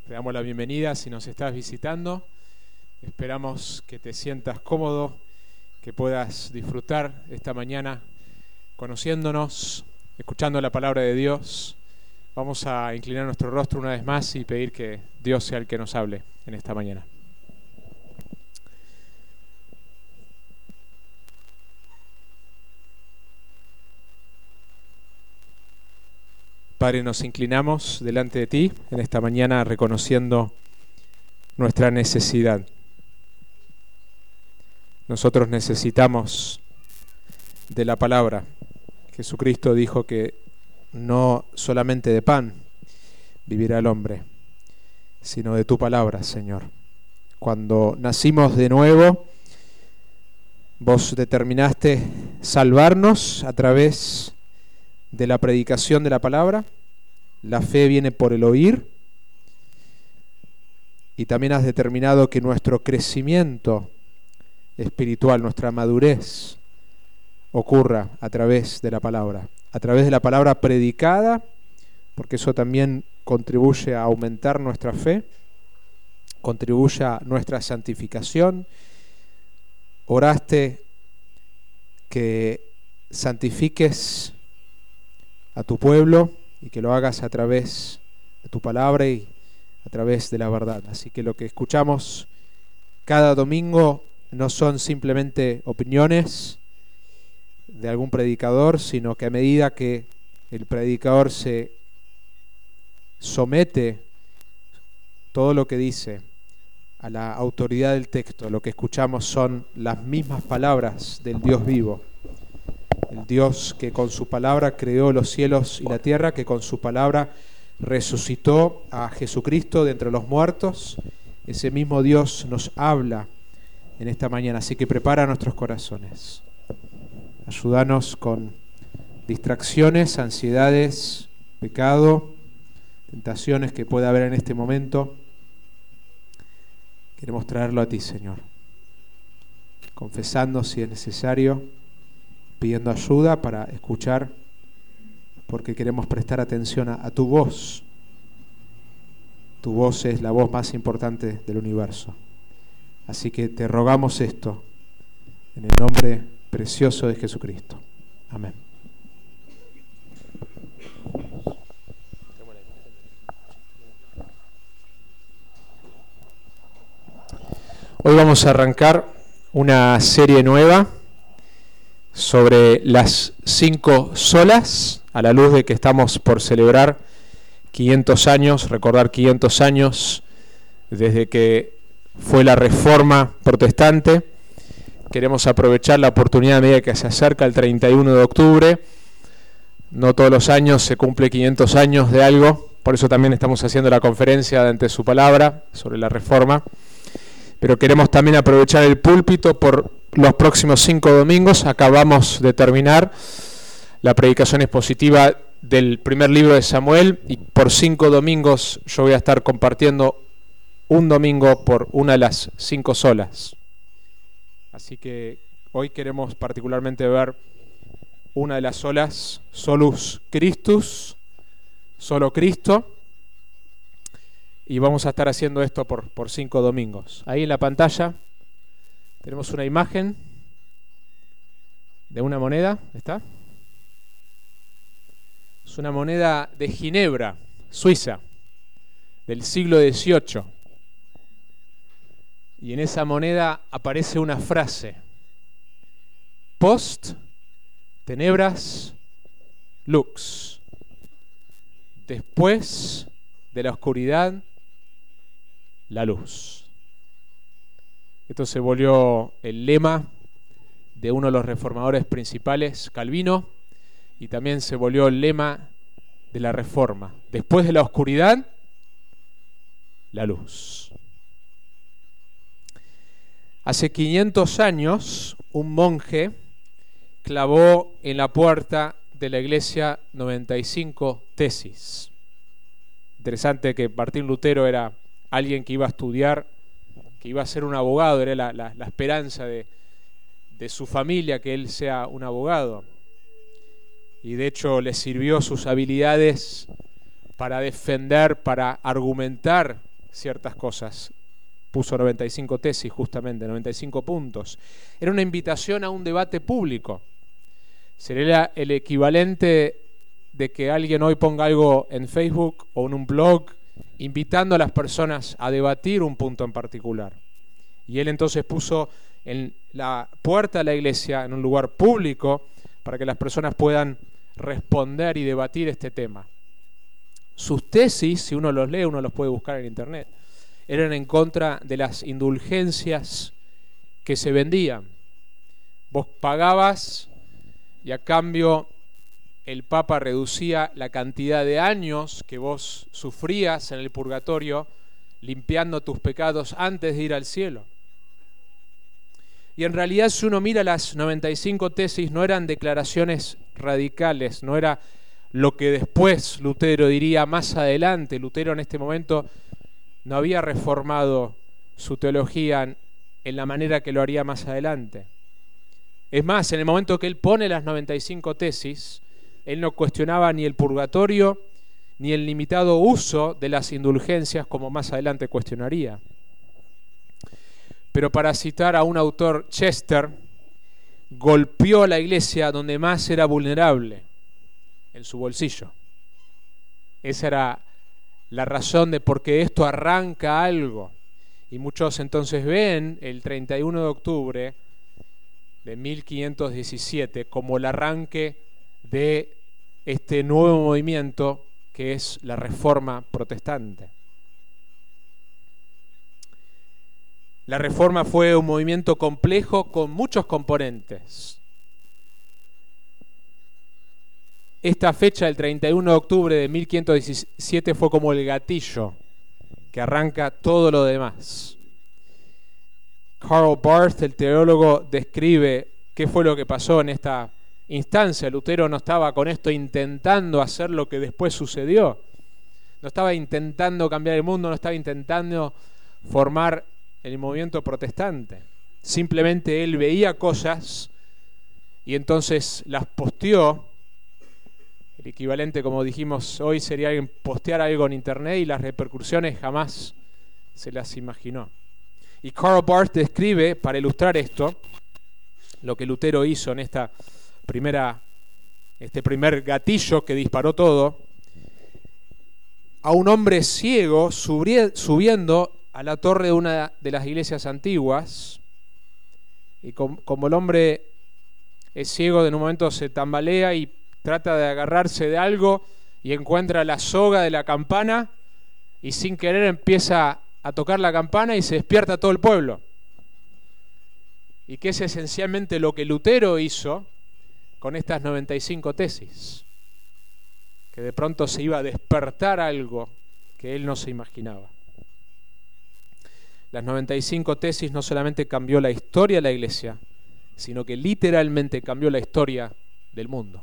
Te damos la bienvenida si nos estás visitando. Esperamos que te sientas cómodo, que puedas disfrutar esta mañana conociéndonos, escuchando la palabra de Dios. Vamos a inclinar nuestro rostro una vez más y pedir que Dios sea el que nos hable en esta mañana. Padre, nos inclinamos delante de ti en esta mañana reconociendo nuestra necesidad. Nosotros necesitamos de la palabra. Jesucristo dijo que no solamente de pan vivirá el hombre, sino de tu palabra, Señor. Cuando nacimos de nuevo, vos determinaste salvarnos a través de la predicación de la palabra. La fe viene por el oír, y también has determinado que nuestro crecimiento espiritual, nuestra madurez, ocurra a través de la palabra predicada, porque eso también contribuye a aumentar nuestra fe, contribuye a nuestra santificación. Oraste que santifiques a tu pueblo y que lo hagas a través de tu palabra y a través de la verdad. Así que lo que escuchamos cada domingo no son simplemente opiniones de algún predicador, sino que a medida que el predicador se somete todo lo que dice a la autoridad del texto, lo que escuchamos son las mismas palabras del Dios vivo. El Dios que con su palabra creó los cielos y la tierra, que con su palabra resucitó a Jesucristo de entre los muertos. Ese mismo Dios nos habla en esta mañana, así que prepara nuestros corazones. Ayúdanos con distracciones, ansiedades, pecado, tentaciones que pueda haber en este momento. Queremos traerlo a ti, Señor, confesando si es necesario, pidiendo ayuda para escuchar, porque queremos prestar atención a tu voz. Tu voz es la voz más importante del universo. Así que te rogamos esto en el nombre precioso de Jesucristo. Amén. Hoy vamos a arrancar una serie nueva sobre las 5 solas, a la luz de que estamos por celebrar 500 años, recordar 500 años desde que fue la Reforma Protestante. Queremos aprovechar la oportunidad a medida que se acerca el 31 de octubre. No todos los años se cumple 500 años de algo, por eso también estamos haciendo la conferencia ante su palabra sobre la Reforma. Pero queremos también aprovechar el púlpito por los próximos 5 domingos. Acabamos de terminar la predicación expositiva del primer libro de Samuel y por 5 domingos yo voy a estar compartiendo un domingo por una de las 5 solas. Así que hoy queremos particularmente ver una de las solas, Solus Christus, solo Cristo. Y vamos a estar haciendo esto por 5 domingos. Ahí en la pantalla tenemos una imagen de una moneda. ¿Está? Es una moneda de Ginebra, Suiza, del siglo XVIII. Y en esa moneda aparece una frase: Post tenebras lux. Después de la oscuridad, la luz. Esto se volvió el lema de uno de los reformadores principales, Calvino, y también se volvió el lema de la Reforma. Después de la oscuridad, la luz. Hace 500 años, un monje clavó en la puerta de la iglesia 95 tesis. Interesante que Martín Lutero era alguien que iba a estudiar, que iba a ser un abogado, era la esperanza de su familia que él sea un abogado. Y de hecho le sirvió sus habilidades para defender, para argumentar ciertas cosas. Puso 95 tesis, justamente, 95 puntos. Era una invitación a un debate público. Sería el equivalente de que alguien hoy ponga algo en Facebook o en un blog, invitando a las personas a debatir un punto en particular. Y él entonces puso en la puerta de la iglesia, en un lugar público, para que las personas puedan responder y debatir este tema. Sus tesis, si uno los lee, uno los puede buscar en internet, eran en contra de las indulgencias que se vendían. Vos pagabas y a cambio el Papa reducía la cantidad de años que vos sufrías en el purgatorio, limpiando tus pecados antes de ir al cielo. Y en realidad, si uno mira las 95 tesis, no eran declaraciones radicales, no era lo que después Lutero diría más adelante. Lutero en este momento no había reformado su teología en la manera que lo haría más adelante. Es más, en el momento que él pone las 95 tesis, él no cuestionaba ni el purgatorio ni el limitado uso de las indulgencias, como más adelante cuestionaría. Pero para citar a un autor, Chester golpeó a la iglesia donde más era vulnerable, en su bolsillo. Esa era la razón de por qué esto arranca algo. Y muchos entonces ven el 31 de octubre de 1517 como el arranque de este nuevo movimiento que es la Reforma Protestante. La Reforma fue un movimiento complejo con muchos componentes. Esta fecha, el 31 de octubre de 1517, fue como el gatillo que arranca todo lo demás. Karl Barth, el teólogo, describe qué fue lo que pasó en esta instancia. Lutero no estaba con esto intentando hacer lo que después sucedió. No estaba intentando cambiar el mundo, no estaba intentando formar el movimiento protestante. Simplemente él veía cosas y entonces las posteó. El equivalente, como dijimos hoy, sería alguien postear algo en internet y las repercusiones jamás se las imaginó. Y Karl Barth describe, para ilustrar esto, lo que Lutero hizo en este primer gatillo que disparó todo, a un hombre ciego subiendo a la torre de una de las iglesias antiguas, y como el hombre es ciego, en un momento se tambalea y trata de agarrarse de algo y encuentra la soga de la campana y sin querer empieza a tocar la campana y se despierta todo el pueblo. Y que es esencialmente lo que Lutero hizo con estas 95 tesis, que de pronto se iba a despertar algo que él no se imaginaba. Las 95 tesis no solamente cambió la historia de la iglesia, sino que literalmente cambió la historia del mundo.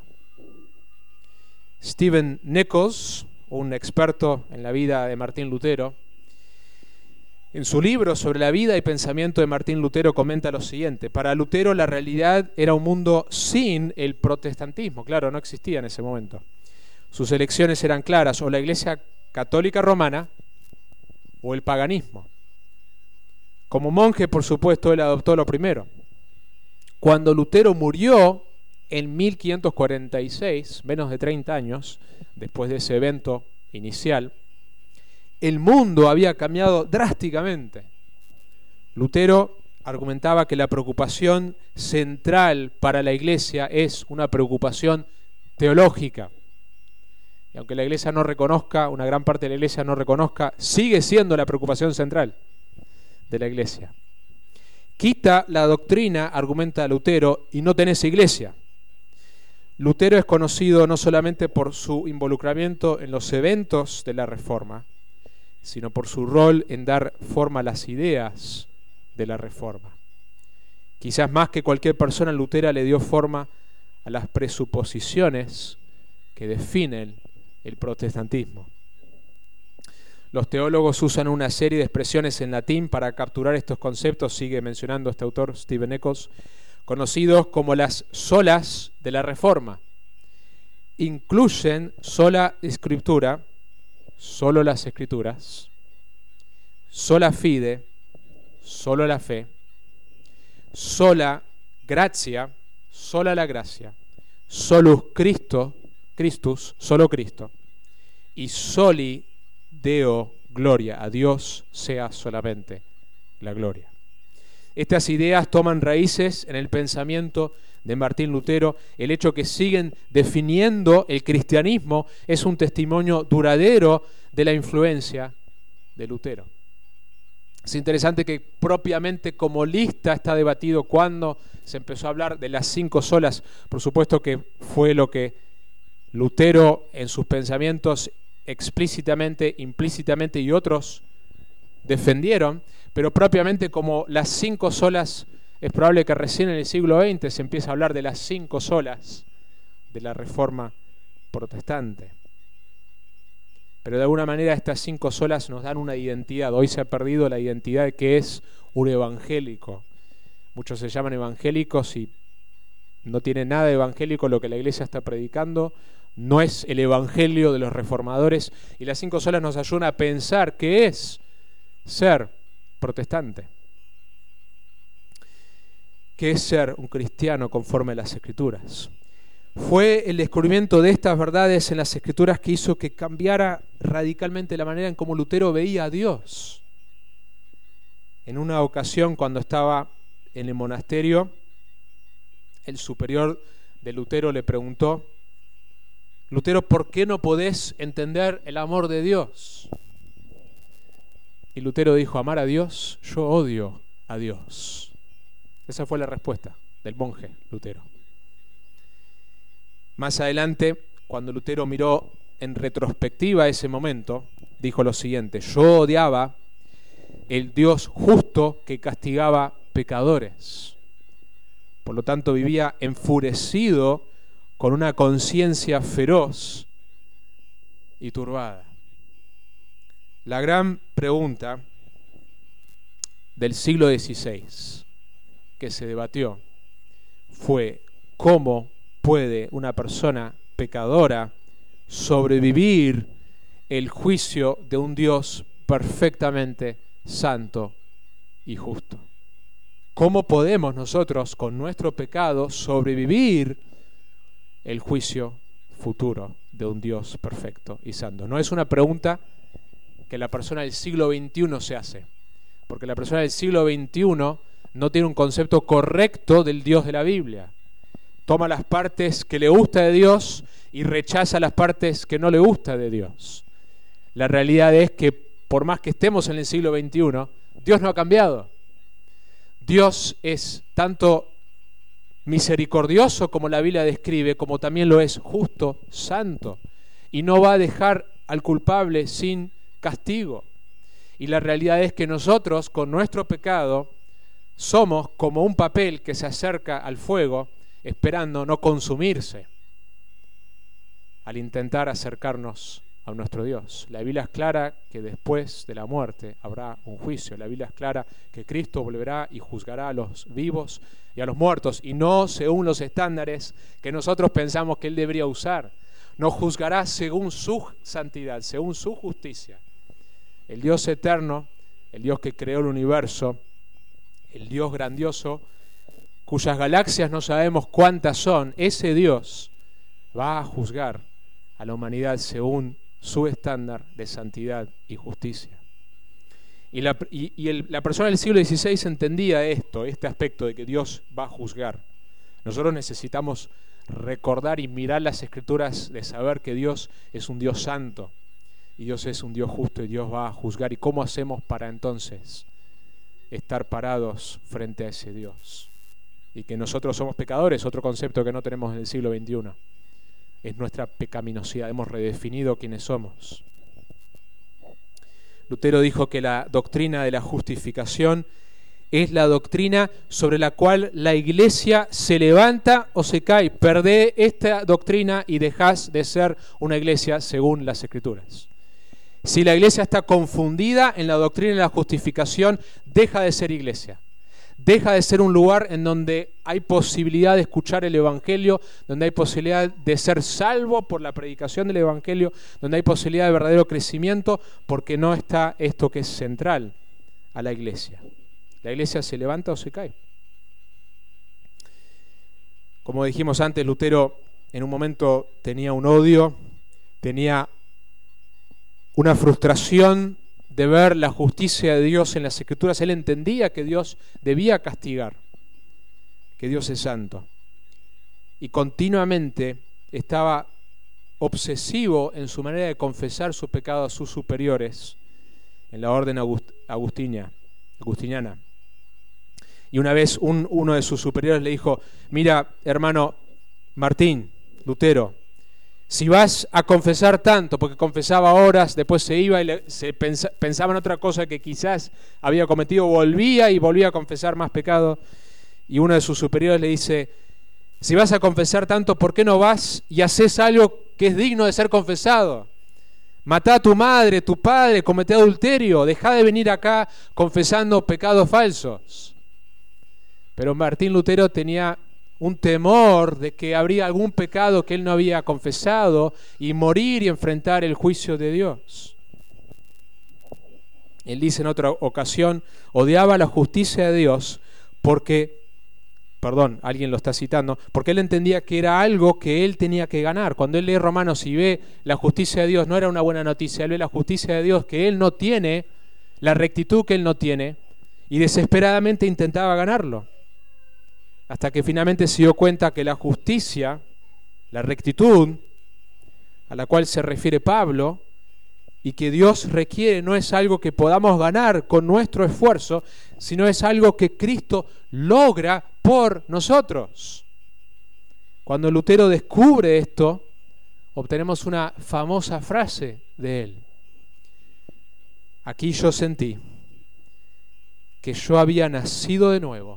Stephen Nichols, un experto en la vida de Martín Lutero, en su libro sobre la vida y pensamiento de Martín Lutero comenta lo siguiente: para Lutero la realidad era un mundo sin el protestantismo. Claro, no existía en ese momento. Sus elecciones eran claras: o la Iglesia Católica Romana o el paganismo. Como monje, por supuesto, él adoptó lo primero. Cuando Lutero murió en 1546, menos de 30 años después de ese evento inicial, el mundo había cambiado drásticamente. Lutero argumentaba que la preocupación central para la iglesia es una preocupación teológica. Y aunque la iglesia no reconozca, una gran parte de la iglesia no reconozca, sigue siendo la preocupación central de la iglesia. Quita la doctrina, argumenta Lutero, y no tenés iglesia. Lutero es conocido no solamente por su involucramiento en los eventos de la Reforma, sino por su rol en dar forma a las ideas de la Reforma. Quizás más que cualquier persona, Lutero le dio forma a las presuposiciones que definen el protestantismo. Los teólogos usan una serie de expresiones en latín para capturar estos conceptos, sigue mencionando este autor, Stephen Nichols, conocidos como las solas de la Reforma. Incluyen sola escritura, solo las escrituras, sola fide, solo la fe, sola gratia, sola la gracia, solus Christus, solo Cristo, y soli Deo gloria, a Dios sea solamente la gloria. Estas ideas toman raíces en el pensamiento de Martín Lutero. El hecho que siguen definiendo el cristianismo es un testimonio duradero de la influencia de Lutero. Es interesante que propiamente como lista está debatido cuando se empezó a hablar de las 5 solas. Por supuesto que fue lo que Lutero en sus pensamientos explícitamente, implícitamente y otros defendieron, pero propiamente como las 5 solas, es probable que recién en el siglo XX se empiece a hablar de las 5 solas de la Reforma protestante. Pero de alguna manera estas 5 solas nos dan una identidad. Hoy se ha perdido la identidad de que es un evangélico. Muchos se llaman evangélicos y no tiene nada de evangélico lo que la iglesia está predicando. No es el evangelio de los reformadores. Y las 5 solas nos ayudan a pensar qué es ser protestante. ¿Qué es ser un cristiano conforme a las Escrituras? Fue el descubrimiento de estas verdades en las Escrituras que hizo que cambiara radicalmente la manera en cómo Lutero veía a Dios. En una ocasión, cuando estaba en el monasterio, el superior de Lutero le preguntó: Lutero, ¿por qué no podés entender el amor de Dios? Y Lutero dijo: amar a Dios, yo odio a Dios. Esa fue la respuesta del monje Lutero. Más adelante, cuando Lutero miró en retrospectiva ese momento, dijo lo siguiente: yo odiaba el Dios justo que castigaba pecadores. Por lo tanto, vivía enfurecido con una conciencia feroz y turbada. La gran pregunta del siglo XVI que se debatió fue: ¿cómo puede una persona pecadora sobrevivir el juicio de un Dios perfectamente santo y justo? ¿Cómo podemos nosotros con nuestro pecado sobrevivir el juicio futuro de un Dios perfecto y santo? No es una pregunta que la persona del siglo XXI se hace, porque la persona del siglo XXI no tiene un concepto correcto del Dios de la Biblia. Toma las partes que le gusta de Dios y rechaza las partes que no le gusta de Dios. La realidad es que por más que estemos en el siglo XXI, Dios no ha cambiado. Dios es tanto misericordioso como la Biblia describe, como también lo es justo, santo, y no va a dejar al culpable sin castigo. Y la realidad es que nosotros, con nuestro pecado, somos como un papel que se acerca al fuego esperando no consumirse al intentar acercarnos a nuestro Dios. La Biblia es clara que después de la muerte habrá un juicio. La Biblia es clara que Cristo volverá y juzgará a los vivos y a los muertos, y no según los estándares que nosotros pensamos que Él debería usar. Nos juzgará según su santidad, según su justicia. El Dios eterno, el Dios que creó el universo, el Dios grandioso, cuyas galaxias no sabemos cuántas son, ese Dios va a juzgar a la humanidad según su estándar de santidad y justicia. Y la persona del siglo XVI entendía este aspecto de que Dios va a juzgar. Nosotros necesitamos recordar y mirar las Escrituras de saber que Dios es un Dios santo y Dios es un Dios justo y Dios va a juzgar. ¿Y cómo hacemos para entonces estar parados frente a ese Dios? Y que nosotros somos pecadores, otro concepto que no tenemos en el siglo XXI. Es nuestra pecaminosidad, hemos redefinido quiénes somos. Lutero dijo que la doctrina de la justificación es la doctrina sobre la cual la iglesia se levanta o se cae. Perdé esta doctrina y dejás de ser una iglesia según las Escrituras. Si la iglesia está confundida en la doctrina de la justificación, deja de ser iglesia. Deja de ser un lugar en donde hay posibilidad de escuchar el Evangelio, donde hay posibilidad de ser salvo por la predicación del Evangelio, donde hay posibilidad de verdadero crecimiento, porque no está esto que es central a la iglesia. La iglesia se levanta o se cae. Como dijimos antes, Lutero en un momento tenía un odio, tenía una frustración de ver la justicia de Dios en las Escrituras. Él entendía que Dios debía castigar, que Dios es santo. Y continuamente estaba obsesivo en su manera de confesar sus pecados a sus superiores en la orden agustiniana. Y una vez uno de sus superiores le dijo: mira, hermano Martín Lutero, si vas a confesar tanto, porque confesaba horas, después se iba y pensaba en otra cosa que quizás había cometido, volvía a confesar más pecado, y uno de sus superiores le dice: si vas a confesar tanto, ¿por qué no vas y haces algo que es digno de ser confesado? Matá a tu madre, tu padre, cometé adulterio, dejá de venir acá confesando pecados falsos. Pero Martín Lutero tenía un temor de que habría algún pecado que él no había confesado y morir y enfrentar el juicio de Dios. Él dice en otra ocasión: odiaba la justicia de Dios porque, alguien lo está citando, porque él entendía que era algo que él tenía que ganar. Cuando él lee Romanos y ve la justicia de Dios, no era una buena noticia, él ve la justicia de Dios que él no tiene, la rectitud que él no tiene, y desesperadamente intentaba ganarlo. Hasta que finalmente se dio cuenta que la justicia, la rectitud, a la cual se refiere Pablo, y que Dios requiere, no es algo que podamos ganar con nuestro esfuerzo, sino es algo que Cristo logra por nosotros. Cuando Lutero descubre esto, obtenemos una famosa frase de él: aquí yo sentí que yo había nacido de nuevo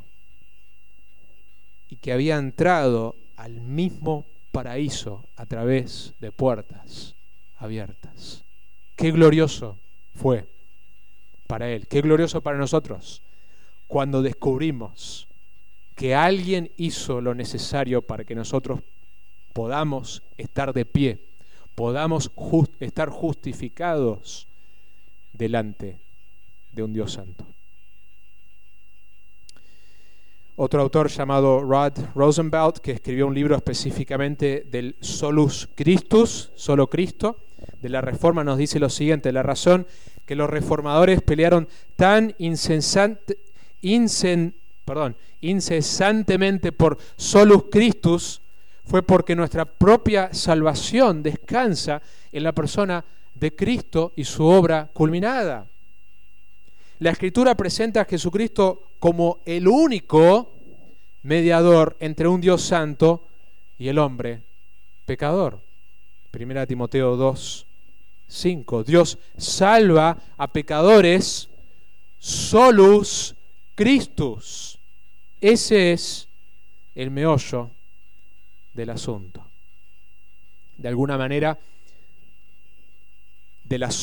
y que había entrado al mismo paraíso a través de puertas abiertas. Qué glorioso fue para él, qué glorioso para nosotros, cuando descubrimos que alguien hizo lo necesario para que nosotros podamos estar de pie, podamos estar justificados delante de un Dios santo. Otro autor llamado Rod Rosenblatt, que escribió un libro específicamente del Solus Christus, solo Cristo, de la Reforma, nos dice lo siguiente: la razón que los reformadores pelearon tan incesantemente por Solus Christus fue porque nuestra propia salvación descansa en la persona de Cristo y su obra culminada. La Escritura presenta a Jesucristo como el único mediador entre un Dios santo y el hombre pecador. 1 Timoteo 2:5. Dios salva a pecadores solus Christus. Ese es el meollo del asunto. De alguna manera, de las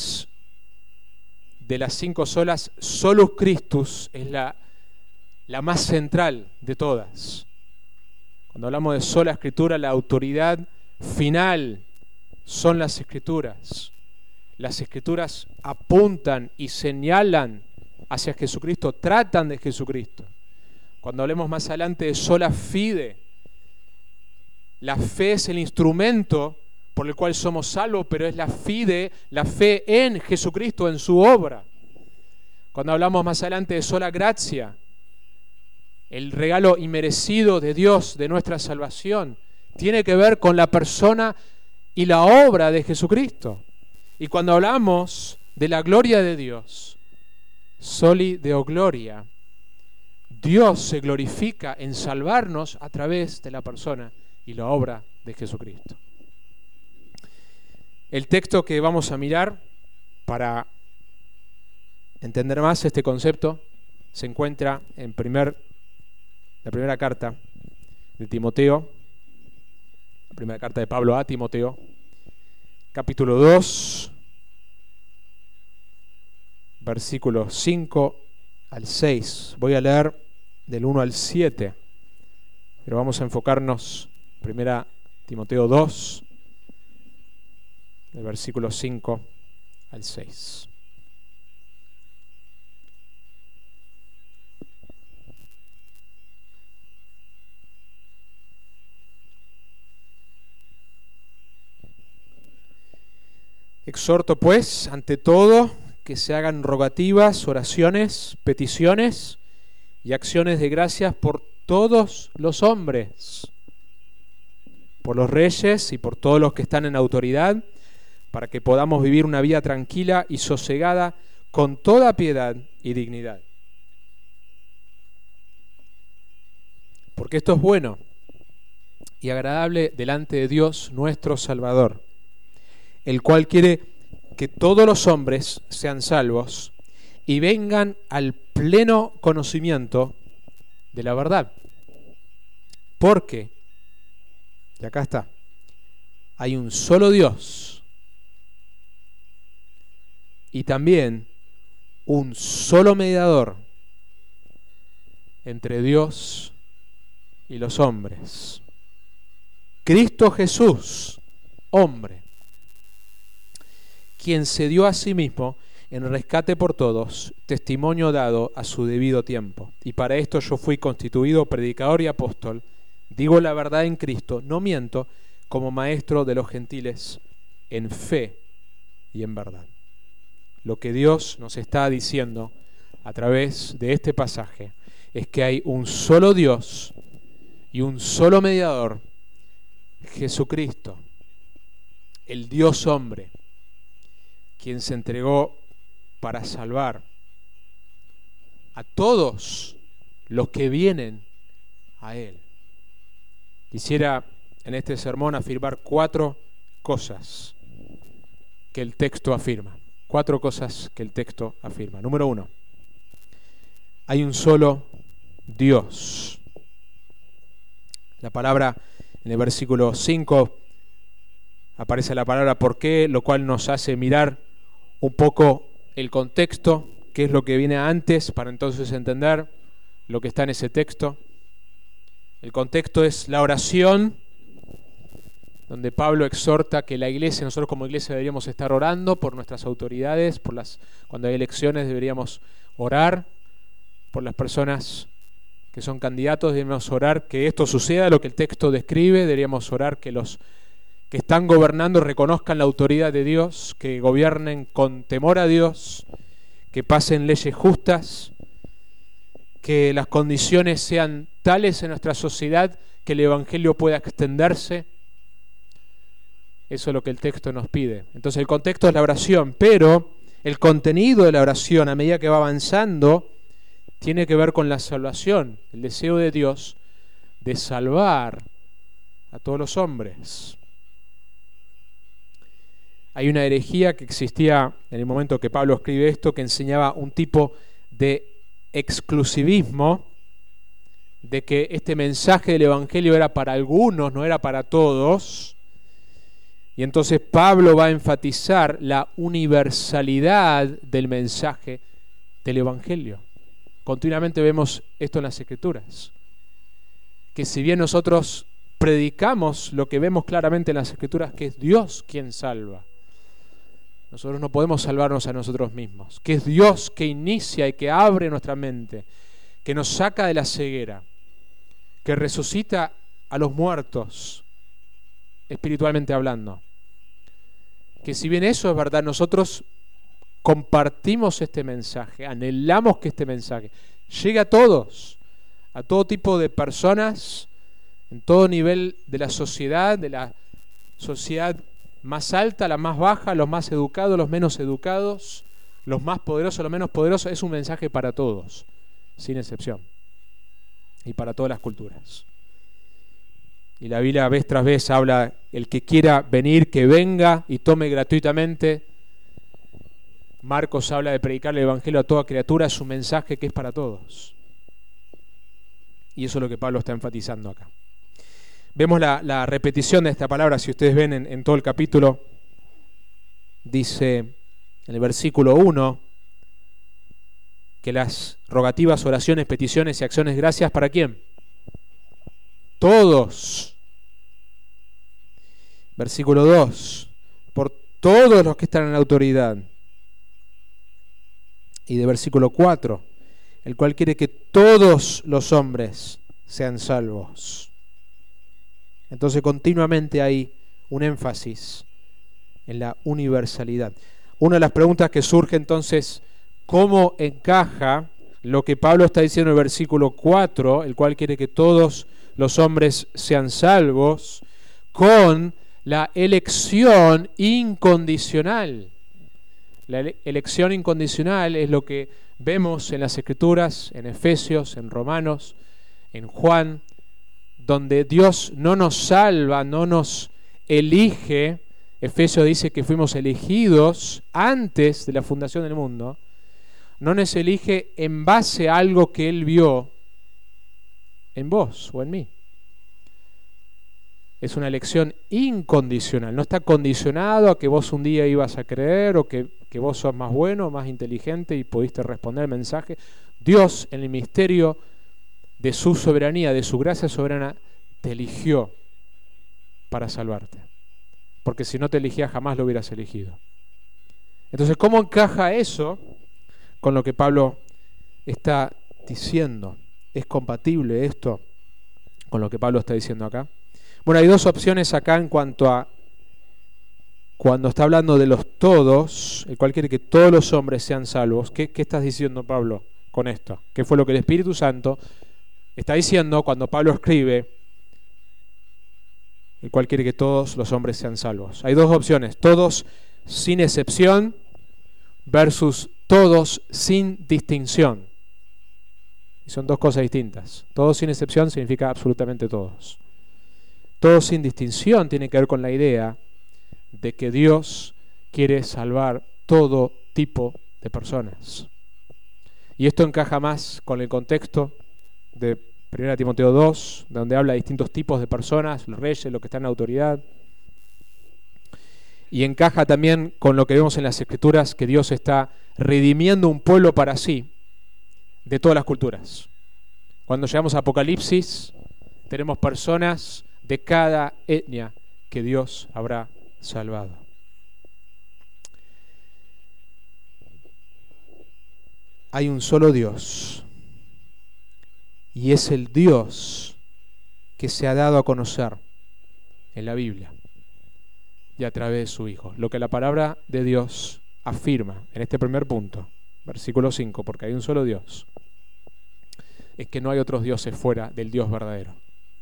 5 solas, solus Christus es la más central de todas. Cuando hablamos de sola Escritura, la autoridad final son las Escrituras. Las Escrituras apuntan y señalan hacia Jesucristo, tratan de Jesucristo. Cuando hablemos más adelante de sola fide, la fe es el instrumento por el cual somos salvos, pero es la fide, la fe en Jesucristo, en su obra. Cuando hablamos más adelante de sola gratia, el regalo inmerecido de Dios de nuestra salvación, tiene que ver con la persona y la obra de Jesucristo. Y cuando hablamos de la gloria de Dios, soli deo gloria, Dios se glorifica en salvarnos a través de la persona y la obra de Jesucristo. El texto que vamos a mirar para entender más este concepto se encuentra en la primera carta de Timoteo, la primera carta de Pablo a Timoteo, capítulo 2, versículos 5 al 6. Voy a leer del 1 al 7, pero vamos a enfocarnos en 1 Timoteo 2, del versículo 5 al 6. Exhorto pues, ante todo, que se hagan rogativas, oraciones, peticiones y acciones de gracias por todos los hombres, por los reyes y por todos los que están en autoridad, para que podamos vivir una vida tranquila y sosegada con toda piedad y dignidad. Porque esto es bueno y agradable delante de Dios nuestro Salvador, el cual quiere que todos los hombres sean salvos y vengan al pleno conocimiento de la verdad. Porque, y acá está, hay un solo Dios y también un solo mediador entre Dios y los hombres, Cristo Jesús, hombre, quien se dio a sí mismo en rescate por todos, testimonio dado a su debido tiempo. Y para esto yo fui constituido predicador y apóstol, digo la verdad en Cristo, no miento, como maestro de los gentiles en fe y en verdad. Lo que Dios nos está diciendo a través de este pasaje es que hay un solo Dios y un solo mediador, Jesucristo, el Dios hombre, quien se entregó para salvar a todos los que vienen a Él. Quisiera en este sermón afirmar 4 cosas que el texto afirma. 4 cosas que el texto afirma. Número 1. Hay un solo Dios. La palabra en el versículo 5 aparece la palabra ¿por qué?, lo cual nos hace mirar un poco el contexto, qué es lo que viene antes, para entonces entender lo que está en ese texto. El contexto es la oración, donde Pablo exhorta que la iglesia, nosotros como iglesia deberíamos estar orando por nuestras autoridades, cuando hay elecciones deberíamos orar por las personas que son candidatos, deberíamos orar que esto suceda, lo que el texto describe, deberíamos orar que los que están gobernando reconozcan la autoridad de Dios, que gobiernen con temor a Dios, que pasen leyes justas, que las condiciones sean tales en nuestra sociedad que el Evangelio pueda extenderse. Eso es lo que el texto nos pide. Entonces el contexto es la oración, pero el contenido de la oración a medida que va avanzando tiene que ver con la salvación, el deseo de Dios de salvar a todos los hombres. Hay una herejía que existía en el momento que Pablo escribe esto, que enseñaba un tipo de exclusivismo, de que este mensaje del Evangelio era para algunos, no era para todos. Y entonces Pablo va a enfatizar la universalidad del mensaje del Evangelio. Continuamente vemos esto en las Escrituras, que si bien nosotros predicamos lo que vemos claramente en las Escrituras, que es Dios quien salva, nosotros no podemos salvarnos a nosotros mismos, que es Dios que inicia y que abre nuestra mente, que nos saca de la ceguera, que resucita a los muertos, espiritualmente hablando. Que si bien eso es verdad, nosotros compartimos este mensaje, anhelamos que este mensaje llegue a todos, a todo tipo de personas, en todo nivel de la sociedad más alta, la más baja, los más educados, los menos educados, los más poderosos, los menos poderosos. Es un mensaje para todos, sin excepción, y para todas las culturas. Y la Biblia vez tras vez habla, el que quiera venir, que venga y tome gratuitamente. Marcos habla de predicar el Evangelio a toda criatura, es un mensaje que es para todos. Y eso es lo que Pablo está enfatizando acá. Vemos la repetición de esta palabra, si ustedes ven en todo el capítulo, dice en el versículo 1, que las rogativas, oraciones, peticiones y acciones de gracias, ¿para quién? Todos. Versículo 2, por todos los que están en la autoridad. Y de versículo 4, el cual quiere que todos los hombres sean salvos. Entonces continuamente hay un énfasis en la universalidad. Una de las preguntas que surge entonces, ¿cómo encaja lo que Pablo está diciendo en el versículo 4, el cual quiere que todos los hombres sean salvos, con la elección incondicional? La elección incondicional es lo que vemos en las Escrituras, en Efesios, en Romanos, en Juan, donde Dios no nos salva, no nos elige. Efesios dice que fuimos elegidos antes de la fundación del mundo. No nos elige en base a algo que Él vio en vos o en mí. Es una elección incondicional. No está condicionado a que vos un día ibas a creer o que vos sos más bueno, más inteligente y pudiste responder el mensaje. Dios, en el misterio de su soberanía, de su gracia soberana, te eligió para salvarte. Porque si no te elegía, jamás lo hubieras elegido. Entonces, ¿cómo encaja eso con lo que Pablo está diciendo? ¿Es compatible esto con lo que Pablo está diciendo acá? Bueno, hay dos opciones acá en cuanto a cuando está hablando de los todos, el cual quiere que todos los hombres sean salvos. ¿Qué estás diciendo, Pablo, con esto? ¿Qué fue lo que el Espíritu Santo está diciendo cuando Pablo escribe, el cual quiere que todos los hombres sean salvos? Hay dos opciones: todos sin excepción versus todos sin distinción. Y son dos cosas distintas. Todos sin excepción significa absolutamente todos. Todos sin distinción tiene que ver con la idea de que Dios quiere salvar todo tipo de personas. Y esto encaja más con el contexto de 1 Timoteo 2, donde habla de distintos tipos de personas, los reyes, los que están en autoridad. Y encaja también con lo que vemos en las Escrituras, que Dios está redimiendo un pueblo para sí de todas las culturas. Cuando llegamos a Apocalipsis, tenemos personas de cada etnia que Dios habrá salvado. Hay un solo Dios, y es el Dios que se ha dado a conocer en la Biblia y a través de su Hijo. Lo que la palabra de Dios afirma en este primer punto, versículo 5, porque hay un solo Dios, es que no hay otros dioses fuera del Dios verdadero.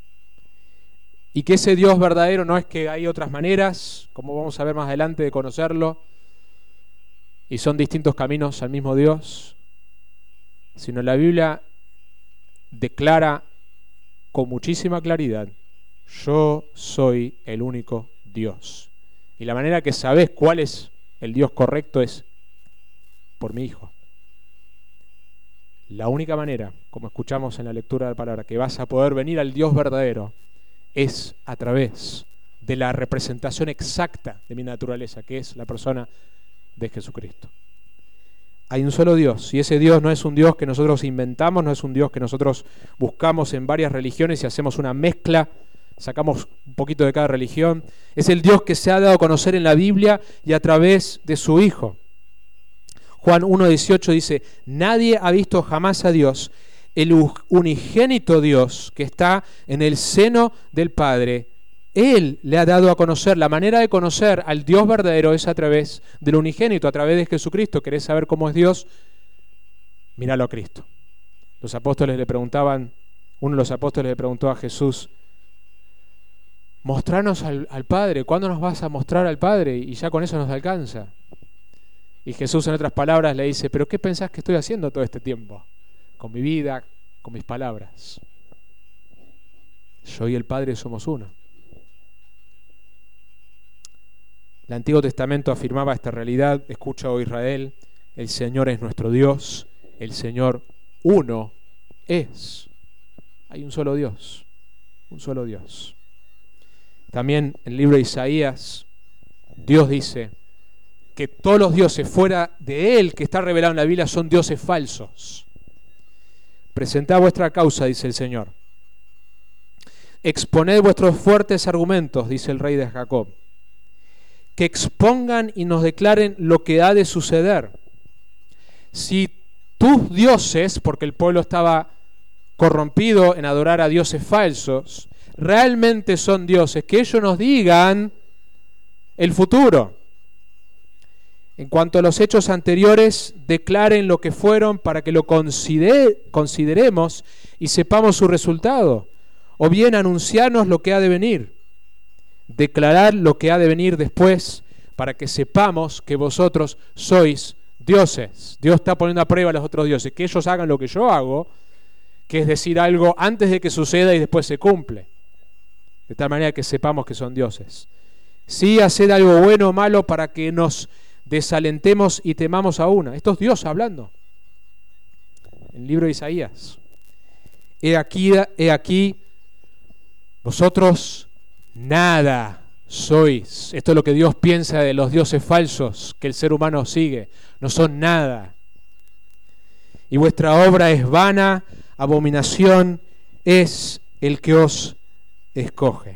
Y que ese Dios verdadero no es que hay otras maneras, como vamos a ver más adelante, de conocerlo, y son distintos caminos al mismo Dios, sino la Biblia declara con muchísima claridad: yo soy el único Dios. Y la manera que sabes cuál es el Dios correcto es por mi Hijo. La única manera, como escuchamos en la lectura de la palabra, que vas a poder venir al Dios verdadero es a través de la representación exacta de mi naturaleza, que es la persona de Jesucristo. Hay un solo Dios, y ese Dios no es un Dios que nosotros inventamos, no es un Dios que nosotros buscamos en varias religiones y hacemos una mezcla, sacamos un poquito de cada religión. Es el Dios que se ha dado a conocer en la Biblia y a través de su Hijo. Juan 1:18 dice: nadie ha visto jamás a Dios, el unigénito Dios que está en el seno del Padre. Él le ha dado a conocer. La manera de conocer al Dios verdadero es a través del unigénito, a través de Jesucristo. ¿Querés saber cómo es Dios? Míralo a Cristo. Los apóstoles le preguntaban, uno de los apóstoles le preguntó a Jesús: mostranos al Padre, ¿cuándo nos vas a mostrar al Padre? Y ya con eso nos alcanza. Y Jesús, en otras palabras, le dice: ¿pero qué pensás que estoy haciendo todo este tiempo? Con mi vida, con mis palabras. Yo y el Padre somos uno. El Antiguo Testamento afirmaba esta realidad. Escucha, oh Israel, el Señor es nuestro Dios, el Señor uno es. Hay un solo Dios, un solo Dios. También en el libro de Isaías, Dios dice que todos los dioses fuera de Él, que está revelado en la Biblia, son dioses falsos. Presentad vuestra causa, dice el Señor. Exponed vuestros fuertes argumentos, dice el Rey de Jacob. Que expongan y nos declaren lo que ha de suceder. Si tus dioses, porque el pueblo estaba corrompido en adorar a dioses falsos, realmente son dioses, que ellos nos digan el futuro. En cuanto a los hechos anteriores, declaren lo que fueron para que lo consideremos y sepamos su resultado. O bien anunciarnos lo que ha de venir. Declarar lo que ha de venir después para que sepamos que vosotros sois dioses. Dios está poniendo a prueba a los otros dioses, que ellos hagan lo que yo hago, que es decir algo antes de que suceda y después se cumple. De tal manera que sepamos que son dioses. Sí, haced algo bueno o malo para que nos desalentemos y temamos a una. Esto es Dios hablando. En el libro de Isaías. He aquí, vosotros nada sois. Esto es lo que Dios piensa de los dioses falsos que el ser humano sigue. No son nada. Y vuestra obra es vana, abominación es el que os escoge.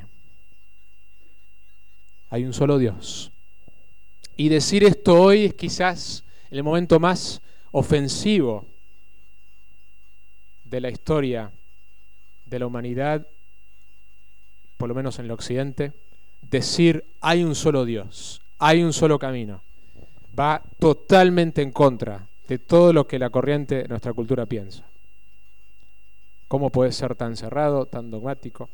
Hay un solo Dios. Y decir esto hoy es quizás el momento más ofensivo de la historia de la humanidad, por lo menos en el occidente. Decir hay un solo Dios, hay un solo camino, va totalmente en contra de todo lo que la corriente de nuestra cultura piensa. ¿Cómo puede ser tan cerrado, tan dogmático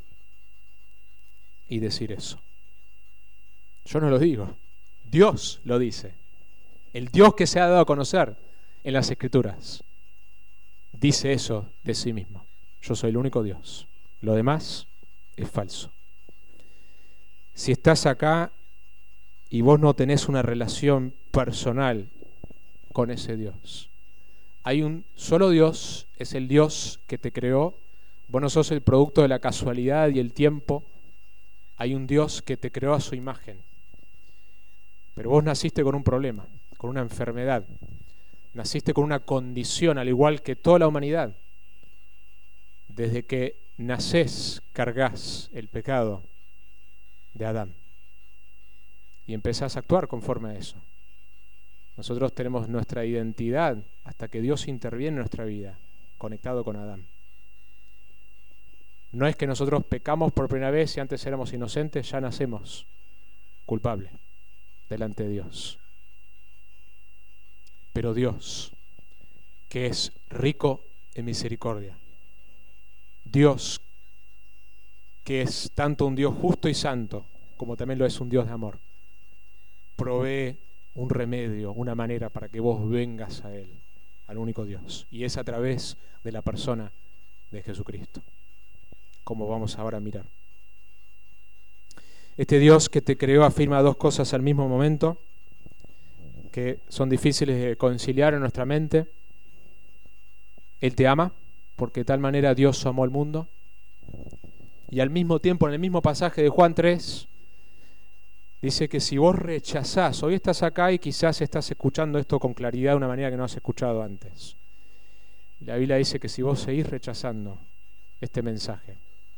y decir eso? Yo no lo digo. Dios lo dice. El Dios que se ha dado a conocer en las Escrituras dice eso de sí mismo. Yo soy el único Dios. Lo demás es falso. Si estás acá y vos no tenés una relación personal con ese Dios, hay un solo Dios, es el Dios que te creó. Vos no sos el producto de la casualidad y el tiempo. Hay un Dios que te creó a su imagen. Pero vos naciste con un problema, con una enfermedad. Naciste con una condición, al igual que toda la humanidad. Desde que nacés, cargas el pecado de Adán. Y empezás a actuar conforme a eso. Nosotros tenemos nuestra identidad hasta que Dios interviene en nuestra vida, conectado con Adán. No es que nosotros pecamos por primera vez y antes éramos inocentes, ya nacemos culpables delante de Dios. Pero Dios, que es rico en misericordia, Dios, que es tanto un Dios justo y santo, como también lo es un Dios de amor, provee un remedio, una manera para que vos vengas a Él, al único Dios. Y es a través de la persona de Jesucristo, como vamos ahora a mirar. Este Dios que te creó afirma dos cosas al mismo momento, que son difíciles de conciliar en nuestra mente. Él te ama, porque de tal manera Dios amó al mundo. Y al mismo tiempo, en el mismo pasaje de Juan 3, dice que si vos rechazás, hoy estás acá y quizás estás escuchando esto con claridad de una manera que no has escuchado antes. La Biblia dice que si vos seguís rechazando este mensaje,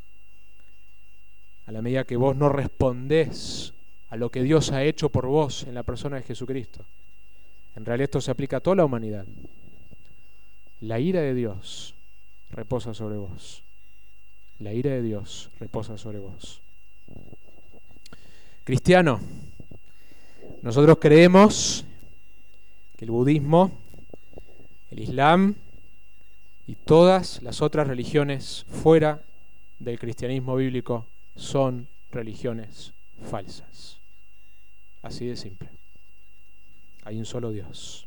a la medida que vos no respondés a lo que Dios ha hecho por vos en la persona de Jesucristo, en realidad esto se aplica a toda la humanidad. La ira de Dios reposa sobre vos. La ira de Dios reposa sobre vos. Cristiano, nosotros creemos que el budismo, el islam y todas las otras religiones fuera del cristianismo bíblico son religiones falsas. Así de simple. Hay un solo Dios.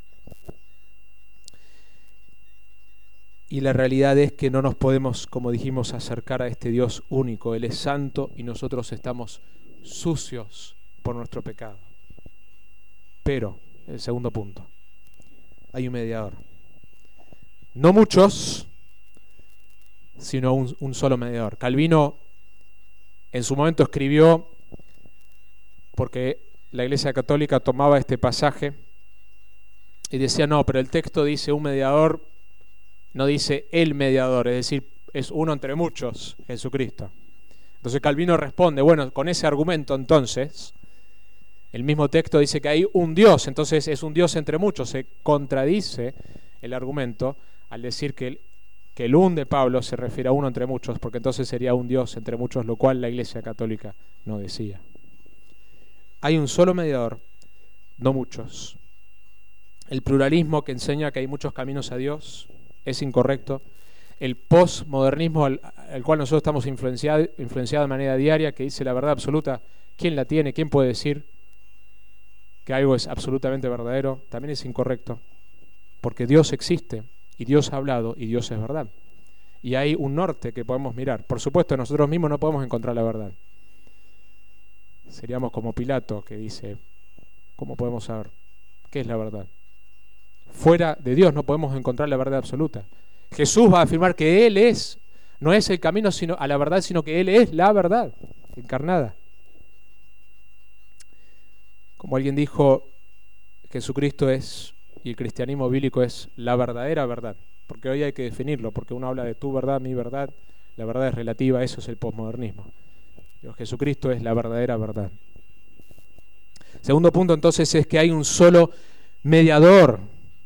Y la realidad es que no nos podemos, como dijimos, acercar a este Dios único. Él es santo y nosotros estamos sucios por nuestro pecado. Pero, el segundo punto, hay un mediador. No muchos, sino un solo mediador. Calvino en su momento escribió, porque la Iglesia Católica tomaba este pasaje y decía, no, pero el texto dice un mediador, no dice el mediador, es decir, es uno entre muchos, Jesucristo. Entonces Calvino responde, bueno, con ese argumento entonces, el mismo texto dice que hay un Dios, entonces es un Dios entre muchos, se contradice el argumento al decir que el un de Pablo se refiere a uno entre muchos, porque entonces sería un Dios entre muchos, lo cual la Iglesia Católica no decía. Hay un solo mediador, no muchos. El pluralismo que enseña que hay muchos caminos a Dios es incorrecto. El postmodernismo al cual nosotros estamos influenciados de manera diaria, que dice la verdad absoluta, ¿quién la tiene? ¿Quién puede decir que algo es absolutamente verdadero? También es incorrecto, porque Dios existe, y Dios ha hablado, y Dios es verdad. Y hay un norte que podemos mirar. Por supuesto, nosotros mismos no podemos encontrar la verdad. Seríamos como Pilato, que dice, ¿cómo podemos saber qué es la verdad? Fuera de Dios no podemos encontrar la verdad absoluta. Jesús va a afirmar que Él no es el camino a la verdad, sino que Él es la verdad encarnada. Como alguien dijo, Jesucristo y el cristianismo bíblico es la verdadera verdad. Porque hoy hay que definirlo, porque uno habla de tu verdad, mi verdad, la verdad es relativa, eso es el posmodernismo. Pero Jesucristo es la verdadera verdad. Segundo punto entonces es que hay un solo mediador.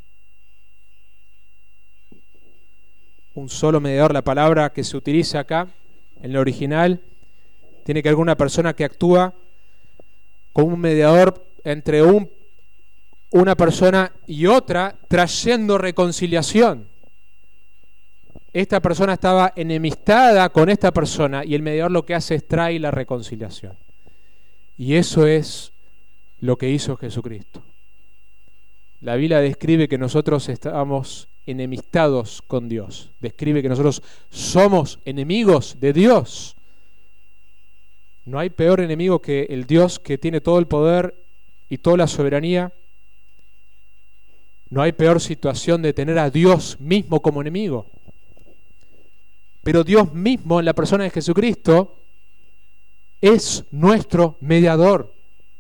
Un solo mediador, la palabra que se utiliza acá, en el original, tiene que ver con una persona que actúa como un mediador entre una persona y otra, trayendo reconciliación. Esta persona estaba enemistada con esta persona y el mediador lo que hace es traer la reconciliación. Y eso es lo que hizo Jesucristo. La Biblia describe que nosotros estábamos enemistados con Dios. Describe que nosotros somos enemigos de Dios. No hay peor enemigo que el Dios que tiene todo el poder y toda la soberanía. No hay peor situación de tener a Dios mismo como enemigo. Pero Dios mismo, en la persona de Jesucristo, es nuestro mediador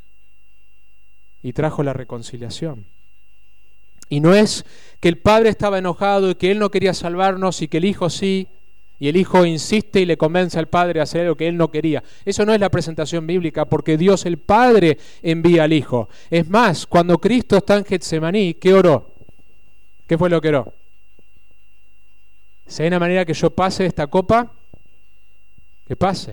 y trajo la reconciliación. Y no es que el Padre estaba enojado y que Él no quería salvarnos y que el Hijo sí, y el Hijo insiste y le convence al Padre a hacer algo que Él no quería. Eso no es la presentación bíblica, porque Dios el Padre envía al Hijo. Es más, cuando Cristo está en Getsemaní, ¿qué oró? ¿Qué fue lo que oró? Si hay una manera que yo pase esta copa, que pase.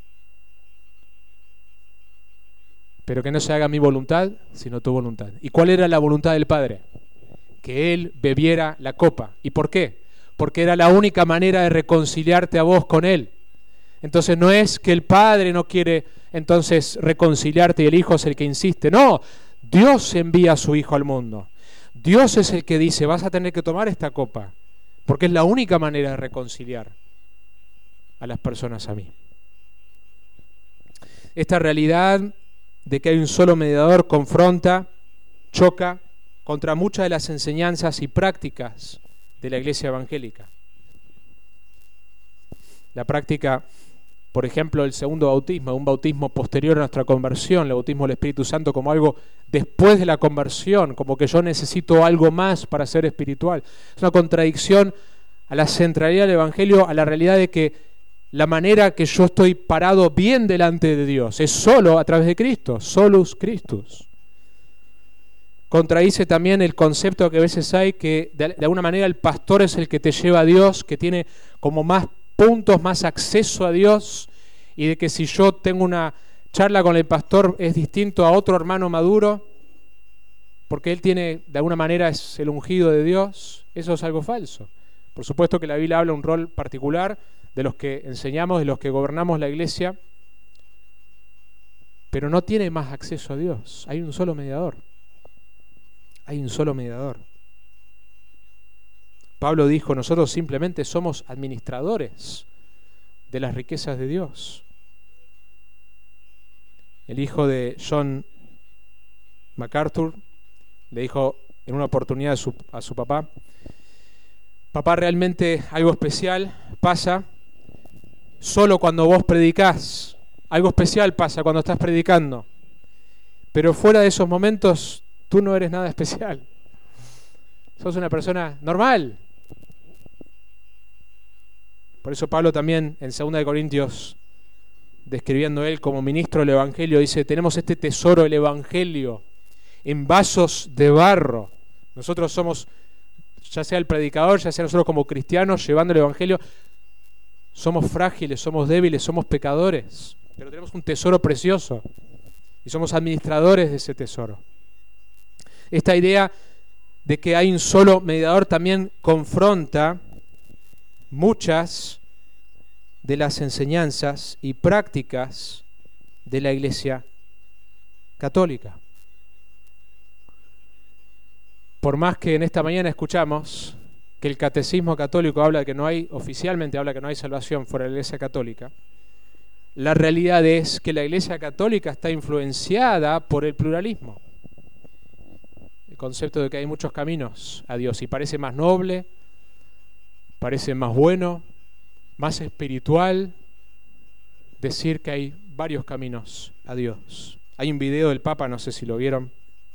Pero que no se haga mi voluntad, sino tu voluntad. ¿Y cuál era la voluntad del Padre? Que Él bebiera la copa. ¿Y por qué? Porque era la única manera de reconciliarte a vos con Él. Entonces no es que el Padre no quiere entonces reconciliarte y el Hijo es el que insiste. No, Dios envía a su Hijo al mundo. Dios es el que dice, vas a tener que tomar esta copa, porque es la única manera de reconciliar a las personas a mí. Esta realidad de que hay un solo mediador confronta, choca contra muchas de las enseñanzas y prácticas de la iglesia evangélica. La práctica, por ejemplo, del segundo bautismo, un bautismo posterior a nuestra conversión, el bautismo del Espíritu Santo como algo después de la conversión, como que yo necesito algo más para ser espiritual. Es una contradicción a la centralidad del Evangelio, a la realidad de que la manera que yo estoy parado bien delante de Dios es solo a través de Cristo, solus Christus. Contradice también el concepto que a veces hay que de alguna manera el pastor es el que te lleva a Dios, que tiene como más puntos, más acceso a Dios, y de que si yo tengo una charla con el pastor es distinto a otro hermano maduro, porque él tiene, de alguna manera es el ungido de Dios. Eso es algo falso. Por supuesto que la Biblia habla un rol particular de los que enseñamos, de los que gobernamos la iglesia, pero no tiene más acceso a Dios. Hay un solo mediador. Hay un solo mediador. Pablo dijo, nosotros simplemente somos administradores de las riquezas de Dios. El hijo de John MacArthur le dijo en una oportunidad a su papá, papá, realmente algo especial pasa solo cuando vos predicás. Algo especial pasa cuando estás predicando. Pero fuera de esos momentos, tú no eres nada especial. Sos una persona normal. Por eso Pablo también en 2 Corintios, describiendo él como ministro del Evangelio, dice, tenemos este tesoro del Evangelio en vasos de barro. Nosotros somos, ya sea el predicador, ya sea nosotros como cristianos llevando el Evangelio, somos frágiles, somos débiles, somos pecadores, pero tenemos un tesoro precioso y somos administradores de ese tesoro. Esta idea de que hay un solo mediador también confronta muchas de las enseñanzas y prácticas de la Iglesia católica. Por más que en esta mañana escuchamos que el catecismo católico oficialmente habla que no hay salvación fuera de la Iglesia católica, la realidad es que la Iglesia católica está influenciada por el pluralismo. El concepto de que hay muchos caminos a Dios y parece más noble, parece más bueno, más espiritual decir que hay varios caminos a Dios. Hay un video del Papa, no sé si lo vieron,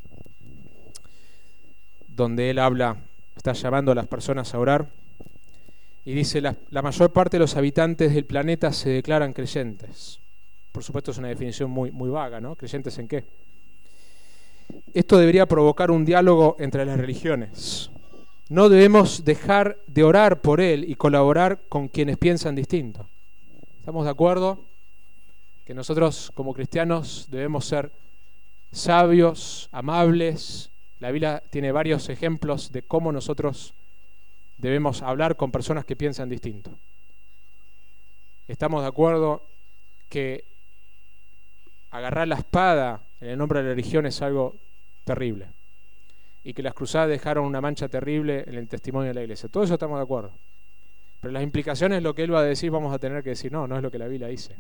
donde él está llamando a las personas a orar y dice: la mayor parte de los habitantes del planeta se declaran creyentes. Por supuesto es una definición muy, muy vaga, ¿no? ¿Creyentes en qué? Esto debería provocar un diálogo entre las religiones. No debemos dejar de orar por él y colaborar con quienes piensan distinto. ¿Estamos de acuerdo? Que nosotros como cristianos debemos ser sabios, amables. La Biblia tiene varios ejemplos de cómo nosotros debemos hablar con personas que piensan distinto. ¿Estamos de acuerdo que agarrar la espada en el nombre de la religión es algo terrible? Y que las cruzadas dejaron una mancha terrible en el testimonio de la Iglesia. Todo eso estamos de acuerdo. Pero las implicaciones, lo que él va a decir, vamos a tener que decir, no es lo que la Biblia dice.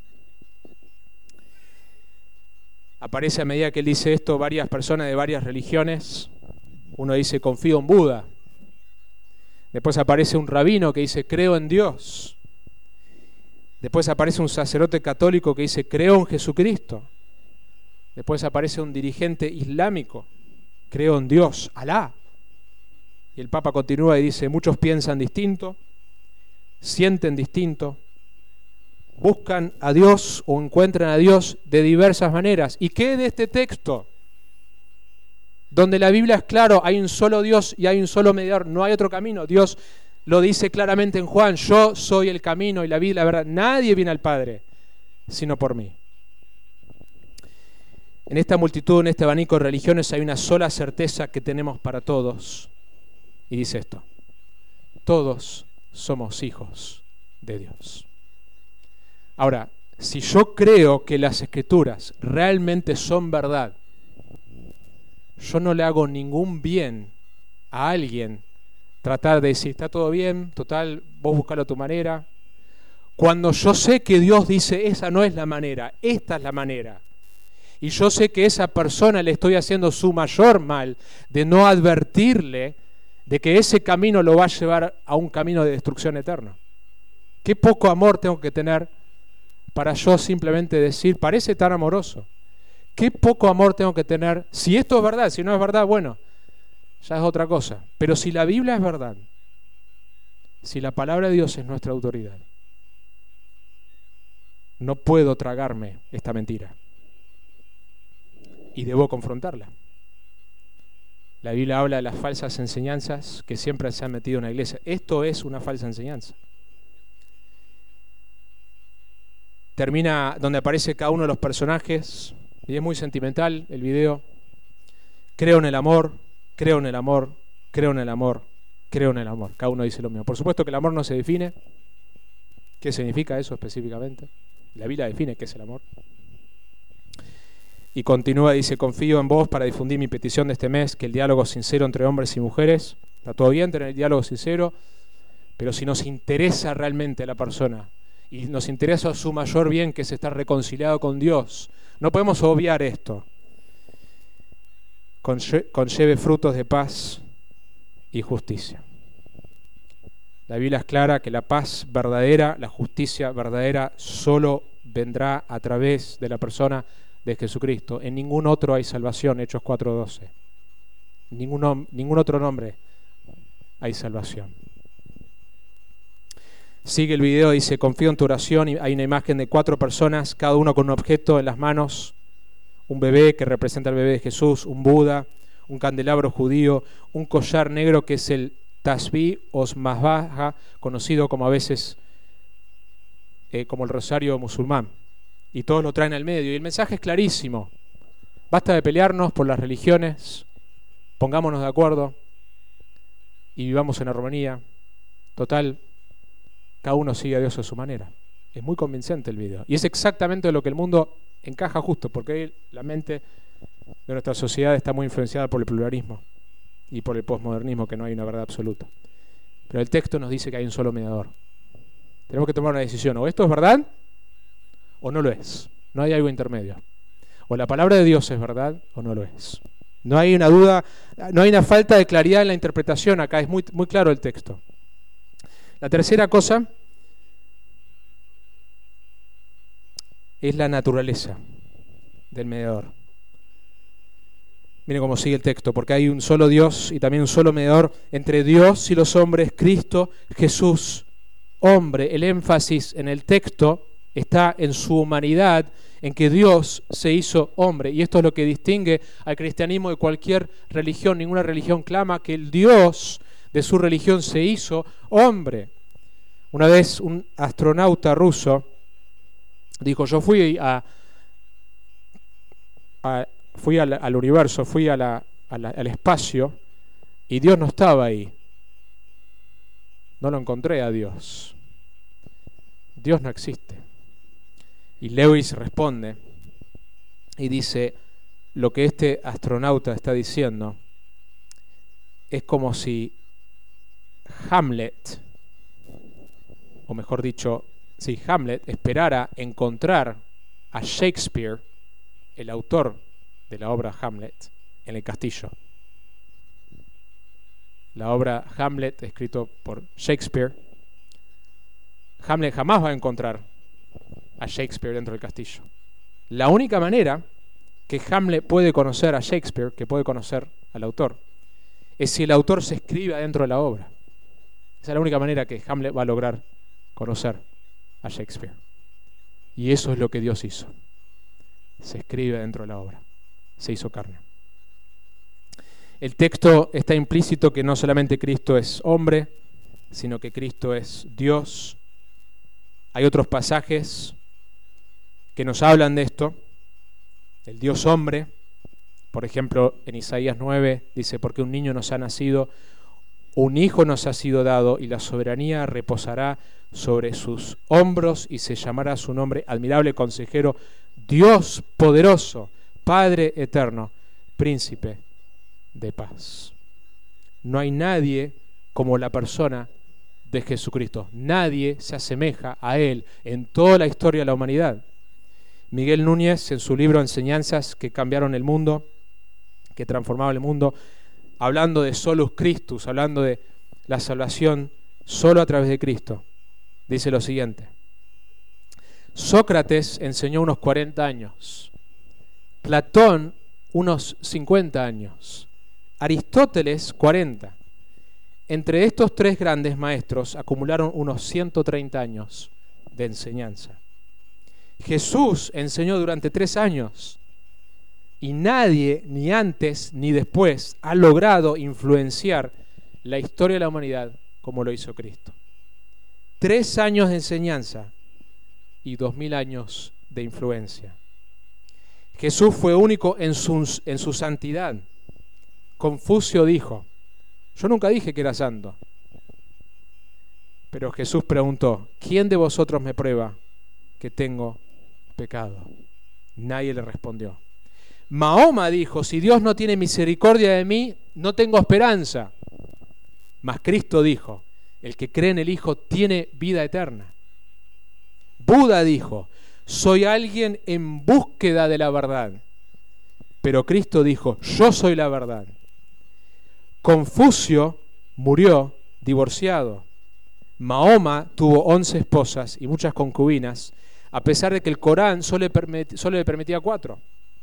Aparece a medida que él dice esto varias personas de varias religiones. Uno dice, confío en Buda. Después aparece un rabino que dice, creo en Dios. Después aparece un sacerdote católico que dice, creo en Jesucristo. Después aparece un dirigente islámico, creo en Dios, Alá. Y el Papa continúa y dice, muchos piensan distinto, sienten distinto, buscan a Dios o encuentran a Dios de diversas maneras. ¿Y qué de este texto? Donde la Biblia es claro, hay un solo Dios y hay un solo mediador, no hay otro camino. Dios lo dice claramente en Juan, yo soy el camino y la vida y la verdad. Nadie viene al Padre sino por mí. En esta multitud, en este abanico de religiones, hay una sola certeza que tenemos para todos. Y dice esto: todos somos hijos de Dios. Ahora, si yo creo que las Escrituras realmente son verdad, yo no le hago ningún bien a alguien tratar de decir, está todo bien, total, vos buscalo a tu manera. Cuando yo sé que Dios dice, esa no es la manera, esta es la manera. Y yo sé que a esa persona le estoy haciendo su mayor mal de no advertirle de que ese camino lo va a llevar a un camino de destrucción eterna. Qué poco amor tengo que tener para yo simplemente decir, parece tan amoroso. Qué poco amor tengo que tener. Si esto es verdad, si no es verdad, bueno, ya es otra cosa. Pero si la Biblia es verdad, si la palabra de Dios es nuestra autoridad, no puedo tragarme esta mentira. Y debo confrontarla. La Biblia habla de las falsas enseñanzas que siempre se han metido en la iglesia. Esto es una falsa enseñanza. Termina donde aparece cada uno de los personajes, y es muy sentimental el video. Creo en el amor, creo en el amor, creo en el amor, creo en el amor. Cada uno dice lo mismo. Por supuesto que el amor no se define. ¿Qué significa eso específicamente? La Biblia define qué es el amor. Y continúa, dice, confío en vos para difundir mi petición de este mes, que el diálogo sincero entre hombres y mujeres, está todo bien tener el diálogo sincero, pero si nos interesa realmente a la persona, y nos interesa su mayor bien, que es estar reconciliado con Dios, no podemos obviar esto. Conlleve frutos de paz y justicia. La Biblia es clara que la paz verdadera, la justicia verdadera, solo vendrá a través de la persona de Jesucristo. En ningún otro hay salvación, Hechos 4:12. Ningún otro nombre hay salvación. Sigue el video, dice, confío en tu oración, y hay una imagen de 4 personas, cada uno con un objeto en las manos, un bebé que representa al bebé de Jesús, un Buda, un candelabro judío, un collar negro que es el tasbih o mazbaha, conocido como a veces como el rosario musulmán. Y todos lo traen al medio. Y el mensaje es clarísimo. Basta de pelearnos por las religiones. pongámonos de acuerdo y vivamos en armonía. Total, cada uno sigue a Dios a su manera. Es muy convincente el video. Y es exactamente lo que el mundo encaja justo, porque hoy la mente de nuestra sociedad está muy influenciada por el pluralismo y por el posmodernismo, que no hay una verdad absoluta. Pero el texto nos dice que hay un solo mediador. Tenemos que tomar una decisión. O esto es verdad o no lo es. No hay algo intermedio. O la palabra de Dios es verdad o no lo es. No hay una duda, no hay una falta de claridad en la interpretación acá. Es muy, muy claro el texto. La tercera cosa es la naturaleza del mediador. Miren cómo sigue el texto, porque hay un solo Dios y también un solo mediador entre Dios y los hombres, Cristo Jesús, hombre. El énfasis en el texto está en su humanidad, en que Dios se hizo hombre. Y esto es lo que distingue al cristianismo de cualquier religión. Ninguna religión clama que el Dios de su religión se hizo hombre. Una vez un astronauta ruso dijo, yo fui al universo, fui al espacio y Dios no estaba ahí. No lo encontré a Dios. Dios no existe. Y Lewis responde y dice, lo que este astronauta está diciendo es como si Hamlet, o mejor dicho, si Hamlet esperara encontrar a Shakespeare, el autor de la obra Hamlet, en el castillo. La obra Hamlet, escrito por Shakespeare, Hamlet jamás va a encontrar a Shakespeare dentro del castillo. La única manera que Hamlet puede conocer a Shakespeare, que puede conocer al autor, es si el autor se escribe dentro de la obra. Esa es la única manera que Hamlet va a lograr conocer a Shakespeare. Y eso es lo que Dios hizo. Se escribe dentro de la obra. Se hizo carne. El texto está implícito que no solamente Cristo es hombre, sino que Cristo es Dios. Hay otros pasajes que nos hablan de esto. El Dios hombre, por ejemplo, en Isaías 9 dice, porque un niño nos ha nacido, un hijo nos ha sido dado, y la soberanía reposará sobre sus hombros, y se llamará su nombre admirable consejero, Dios poderoso, Padre eterno, príncipe de paz. No hay nadie como la persona de Jesucristo. Nadie se asemeja a Él en toda la historia de la humanidad. Miguel Núñez, en su libro Enseñanzas que cambiaron el mundo, que transformaban el mundo, hablando de solus Christus, hablando de la salvación solo a través de Cristo, dice lo siguiente: Sócrates enseñó unos 40 años, Platón unos 50 años, Aristóteles 40. Entre estos tres grandes maestros acumularon unos 130 años de enseñanza. Jesús enseñó durante 3 años y nadie, ni antes ni después, ha logrado influenciar la historia de la humanidad como lo hizo Cristo. 3 años de enseñanza y 2000 años de influencia. Jesús fue único en su santidad. Confucio dijo, yo nunca dije que era santo. Pero Jesús preguntó, ¿quién de vosotros me prueba que tengo pecado? Nadie le respondió. Mahoma dijo, si Dios no tiene misericordia de mí, no tengo esperanza. Mas Cristo dijo, el que cree en el Hijo tiene vida eterna. Buda dijo, soy alguien en búsqueda de la verdad. Pero Cristo dijo, yo soy la verdad. Confucio murió divorciado. Mahoma tuvo 11 esposas y muchas concubinas, a pesar de que el Corán solo le permitía 4.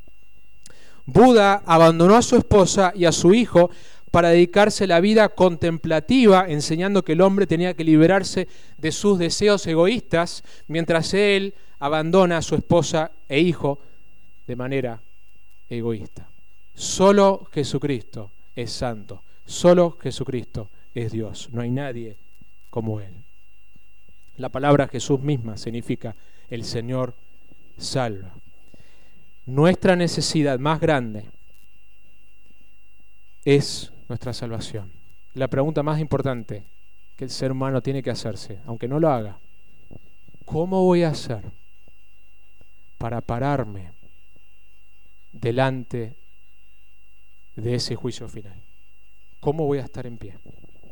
Buda abandonó a su esposa y a su hijo para dedicarse a la vida contemplativa, enseñando que el hombre tenía que liberarse de sus deseos egoístas, mientras él abandona a su esposa e hijo de manera egoísta. Solo Jesucristo es santo, solo Jesucristo es Dios, no hay nadie como Él. La palabra Jesús misma significa el Señor salva. Nuestra necesidad más grande es nuestra salvación. La pregunta más importante que el ser humano tiene que hacerse, aunque no lo haga: ¿cómo voy a hacer para pararme delante de ese juicio final? ¿Cómo voy a estar en pie?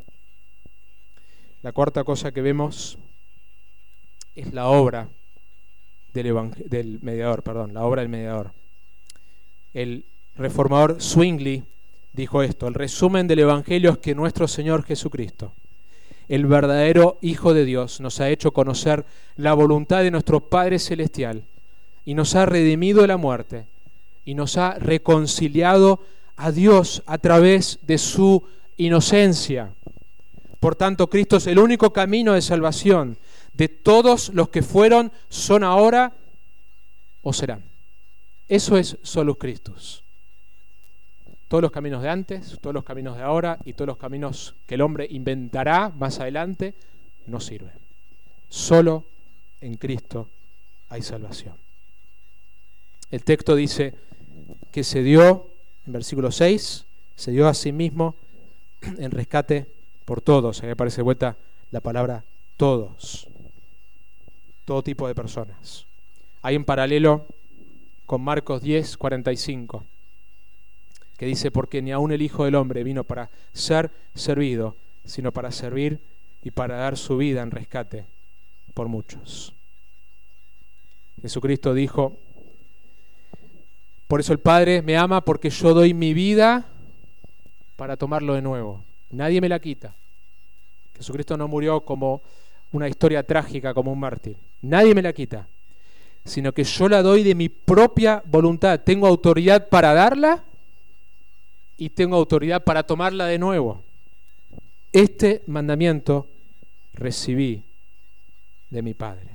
La cuarta cosa que vemos es la obra del mediador, la obra del mediador. El reformador Zwingli dijo esto: el resumen del Evangelio es que nuestro Señor Jesucristo, el verdadero Hijo de Dios, nos ha hecho conocer la voluntad de nuestro Padre Celestial y nos ha redimido de la muerte y nos ha reconciliado a Dios a través de su inocencia. Por tanto, Cristo es el único camino de salvación de todos los que fueron, son ahora o serán. Eso es solus Christus. Todos los caminos de antes, todos los caminos de ahora y todos los caminos que el hombre inventará más adelante no sirven. Solo en Cristo hay salvación. El texto dice que se dio, en versículo 6, se dio a sí mismo en rescate por todos. Ahí aparece de vuelta la palabra todos. Todo tipo de personas. Hay en paralelo con Marcos 10, 45, que dice: porque ni aun el Hijo del Hombre vino para ser servido, sino para servir y para dar su vida en rescate por muchos. Jesucristo dijo: por eso el Padre me ama, porque yo doy mi vida para tomarlo de nuevo. Nadie me la quita. Jesucristo no murió como una historia trágica, como un mártir. Nadie me la quita, sino que yo la doy de mi propia voluntad. Tengo autoridad para darla y tengo autoridad para tomarla de nuevo. Este mandamiento recibí de mi Padre.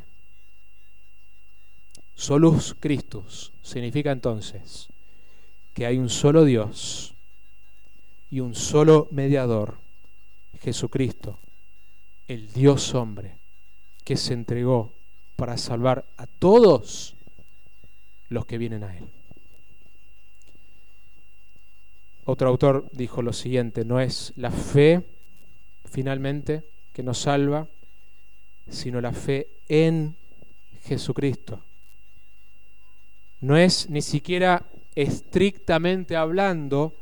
Solus Christus significa entonces que hay un solo Dios y un solo mediador, Jesucristo, el Dios hombre, que se entregó para salvar a todos los que vienen a Él. Otro autor dijo lo siguiente: no es la fe finalmente que nos salva, sino la fe en Jesucristo. No es ni siquiera estrictamente hablando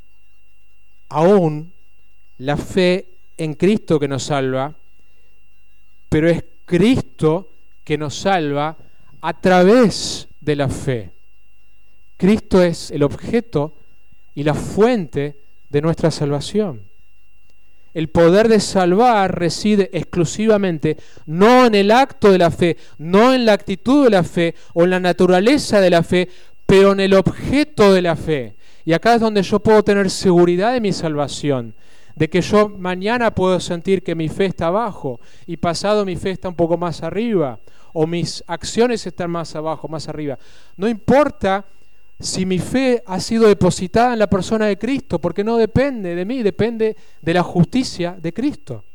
aún la fe en Cristo que nos salva, pero es Cristo que nos salva a través de la fe. Cristo es el objeto y la fuente de nuestra salvación. El poder de salvar reside exclusivamente no en el acto de la fe, no en la actitud de la fe o en la naturaleza de la fe, pero en el objeto de la fe. Y acá es donde yo puedo tener seguridad de mi salvación, de que yo mañana puedo sentir que mi fe está abajo y pasado mi fe está un poco más arriba, o mis acciones están más abajo, más arriba. No importa si mi fe ha sido depositada en la persona de Cristo, porque no depende de mí, depende de la justicia de Cristo.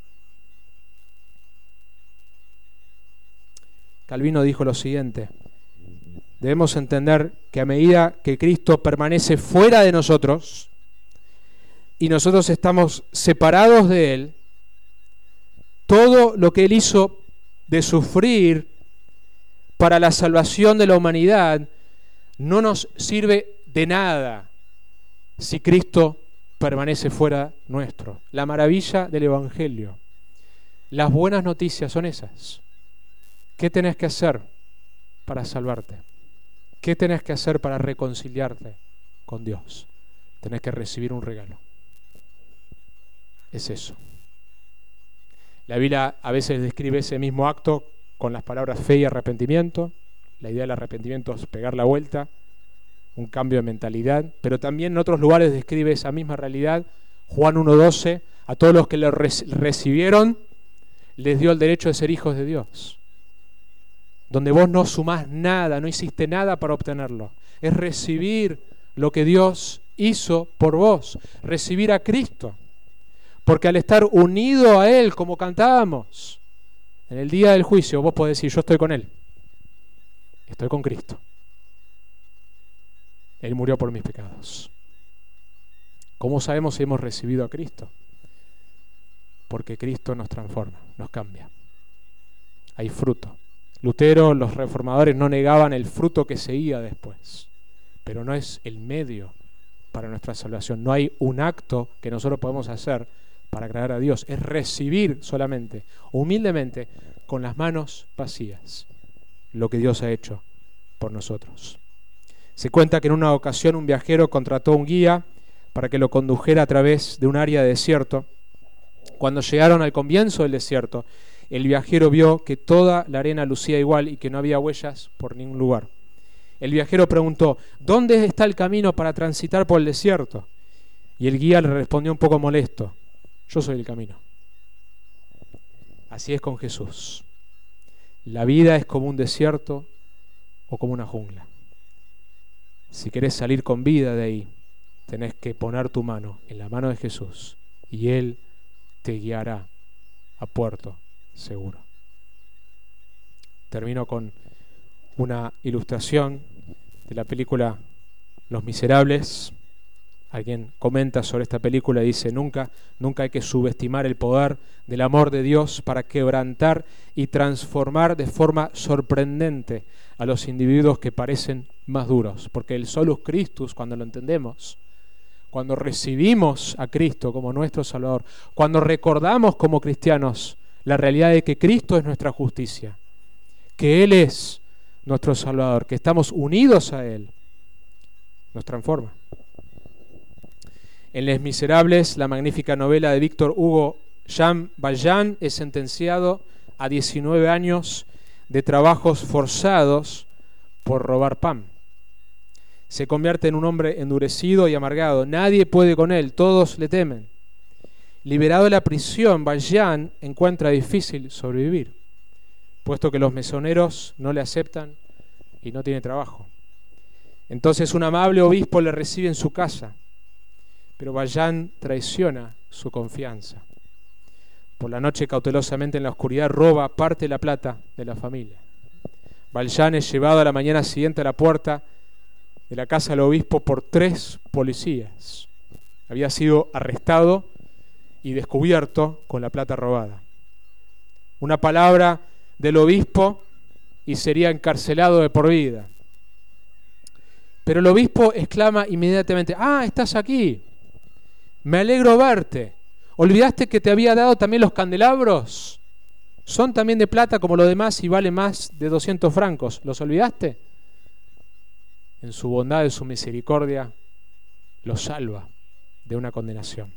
Calvino dijo lo siguiente: debemos entender que a medida que Cristo permanece fuera de nosotros y nosotros estamos separados de Él, todo lo que Él hizo de sufrir para la salvación de la humanidad no nos sirve de nada si Cristo permanece fuera nuestro. La maravilla del Evangelio, las buenas noticias son esas. ¿Qué tenés que hacer para salvarte? ¿Qué tenés que hacer para reconciliarte con Dios? Tenés que recibir un regalo. Es eso. La Biblia a veces describe ese mismo acto con las palabras fe y arrepentimiento. La idea del arrepentimiento es pegar la vuelta, un cambio de mentalidad, pero también en otros lugares describe esa misma realidad. Juan 1:12, a todos los que lo recibieron, les dio el derecho de ser hijos de Dios. Donde vos no sumás nada, no hiciste nada para obtenerlo. Es recibir lo que Dios hizo por vos, recibir a Cristo. Porque al estar unido a Él, como cantábamos, en el día del juicio, vos podés decir: yo estoy con Él. Estoy con Cristo. Él murió por mis pecados. ¿Cómo sabemos si hemos recibido a Cristo? Porque Cristo nos transforma, nos cambia. Hay fruto. Lutero, los reformadores no negaban el fruto que seguía después, pero no es el medio para nuestra salvación. No hay un acto que nosotros podemos hacer para agradar a Dios. Es recibir solamente, humildemente, con las manos vacías, lo que Dios ha hecho por nosotros. Se cuenta que en una ocasión un viajero contrató un guía para que lo condujera a través de un área de desierto. Cuando llegaron al comienzo del desierto, el viajero vio que toda la arena lucía igual y que no había huellas por ningún lugar. El viajero preguntó: ¿dónde está el camino para transitar por el desierto? Y el guía le respondió un poco molesto: yo soy el camino. Así es con Jesús. La vida es como un desierto o como una jungla. Si querés salir con vida de ahí, tenés que poner tu mano en la mano de Jesús y Él te guiará a puerto seguro. Termino con una ilustración de la película Los Miserables. Alguien comenta sobre esta película y dice: nunca hay que subestimar el poder del amor de Dios para quebrantar y transformar de forma sorprendente a los individuos que parecen más duros, porque el solus Christus, cuando lo entendemos, cuando recibimos a Cristo como nuestro Salvador, cuando recordamos como cristianos la realidad de que Cristo es nuestra justicia, que Él es nuestro Salvador, que estamos unidos a Él, nos transforma. En Les Miserables, la magnífica novela de Víctor Hugo, Jean Valjean es sentenciado a 19 años de trabajos forzados por robar pan. Se convierte en un hombre endurecido y amargado. Nadie puede con él, todos le temen. Liberado de la prisión, Valjean encuentra difícil sobrevivir, puesto que los mesoneros no le aceptan y no tiene trabajo. Entonces un amable obispo le recibe en su casa, pero Valjean traiciona su confianza. Por la noche, cautelosamente en la oscuridad, roba parte de la plata de la familia. Valjean es llevado a la mañana siguiente a la puerta de la casa del obispo por 3 policías. Había sido arrestado y descubierto con la plata robada. Una palabra del obispo y sería encarcelado de por vida. Pero el obispo exclama inmediatamente: ¡ah, estás aquí! Me alegro verte. ¿Olvidaste que te había dado también los candelabros? Son también de plata como lo demás y vale más de 200 francos. ¿Los olvidaste? En su bondad y su misericordia, los salva de una condenación.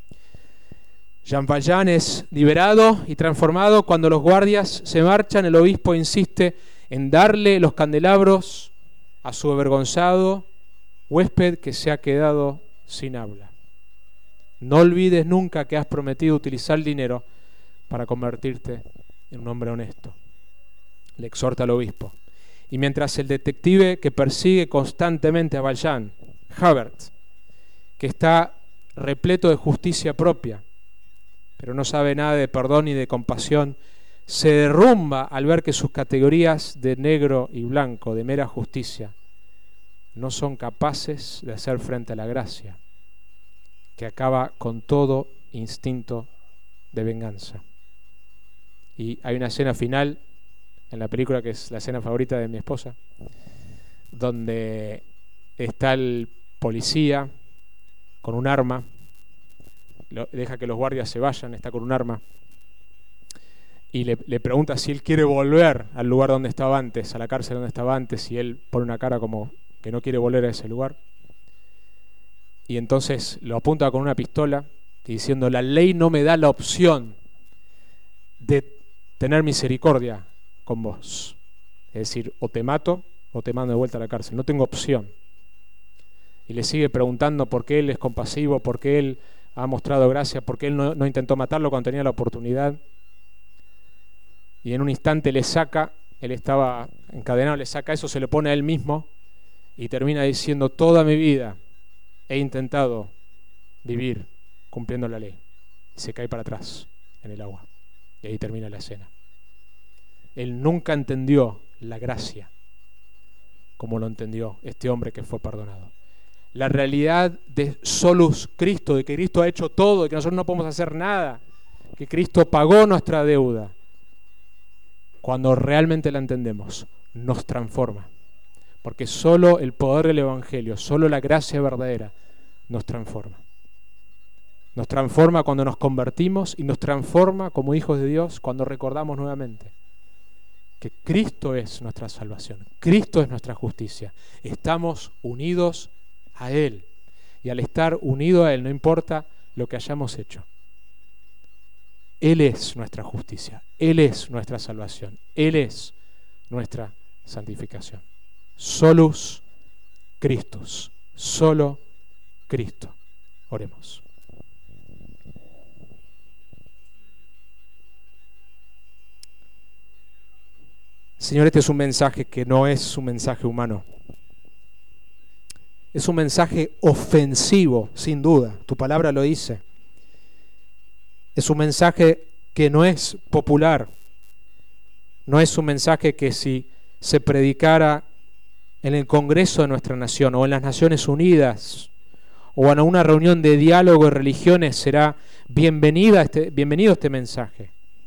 Jean Valjean es liberado y transformado. Cuando los guardias se marchan, el obispo insiste en darle los candelabros a su avergonzado huésped que se ha quedado sin habla. No olvides nunca que has prometido utilizar el dinero para convertirte en un hombre honesto, le exhorta al obispo. Y mientras el detective que persigue constantemente a Valjean, Javert, que está repleto de justicia propia, pero no sabe nada de perdón ni de compasión, se derrumba al ver que sus categorías de negro y blanco, de mera justicia, no son capaces de hacer frente a la gracia, que acaba con todo instinto de venganza. Y hay una escena final en la película que es la escena favorita de mi esposa, donde está el policía con un arma, deja que los guardias se vayan, está con un arma, y le pregunta si él quiere volver al lugar donde estaba antes, a la cárcel donde estaba antes, y él pone una cara como que no quiere volver a ese lugar. Y entonces lo apunta con una pistola diciendo: la ley no me da la opción de tener misericordia con vos. Es decir, o te mato o te mando de vuelta a la cárcel. No tengo opción. Y le sigue preguntando por qué él es compasivo, por qué él ha mostrado gracia, por qué él no intentó matarlo cuando tenía la oportunidad. Y en un instante le saca, él estaba encadenado, le saca eso, se lo pone a él mismo y termina diciendo: toda mi vida he intentado vivir cumpliendo la ley. Y se cae para atrás en el agua. Y ahí termina la escena. Él nunca entendió la gracia como lo entendió este hombre que fue perdonado. la realidad de solus Cristo, de que Cristo ha hecho todo, de que nosotros no podemos hacer nada, que Cristo pagó nuestra deuda, cuando realmente la entendemos, nos transforma. Porque solo el poder del Evangelio, solo la gracia verdadera nos transforma. Nos transforma cuando nos convertimos y nos transforma como hijos de Dios cuando recordamos nuevamente que Cristo es nuestra salvación, Cristo es nuestra justicia. Estamos unidos a Él. Y al estar unidos a Él, no importa lo que hayamos hecho, Él es nuestra justicia, Él es nuestra salvación, Él es nuestra santificación. Solus Christus, solo Cristo. Oremos. Señor, este es un mensaje que no es un mensaje humano. Es un mensaje ofensivo, sin duda. Tu palabra lo dice. Es un mensaje que no es popular. No es un mensaje que si se predicara en el Congreso de nuestra nación o en las Naciones Unidas o en una reunión de diálogo de religiones será bienvenido este mensaje.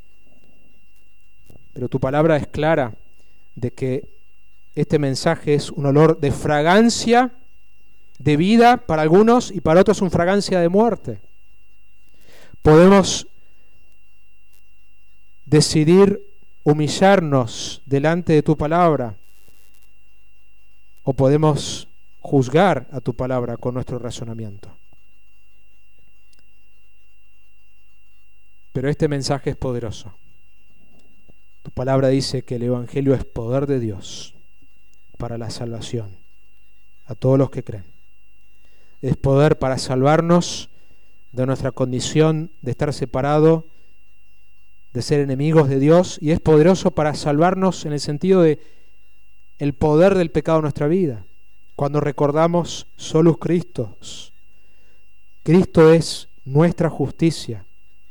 Pero tu palabra es clara de que este mensaje es un olor de fragancia de vida para algunos y para otros una fragancia de muerte. Podemos decidir humillarnos delante de tu palabra o podemos juzgar a tu palabra con nuestro razonamiento. Pero este mensaje es poderoso. Tu palabra dice que el Evangelio es poder de Dios para la salvación a todos los que creen. Es poder para salvarnos de nuestra condición de estar separado, de ser enemigos de Dios, y es poderoso para salvarnos en el sentido de el poder del pecado en nuestra vida. Cuando recordamos solus Christus, Cristo es nuestra justicia.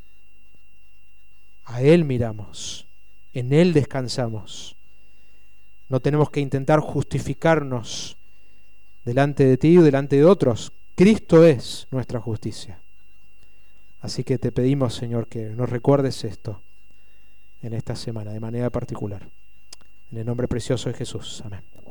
A Él miramos, en Él descansamos. No tenemos que intentar justificarnos delante de ti o delante de otros. Cristo es nuestra justicia. Así que te pedimos, Señor, que nos recuerdes esto en esta semana de manera particular. En el nombre precioso de Jesús. Amén.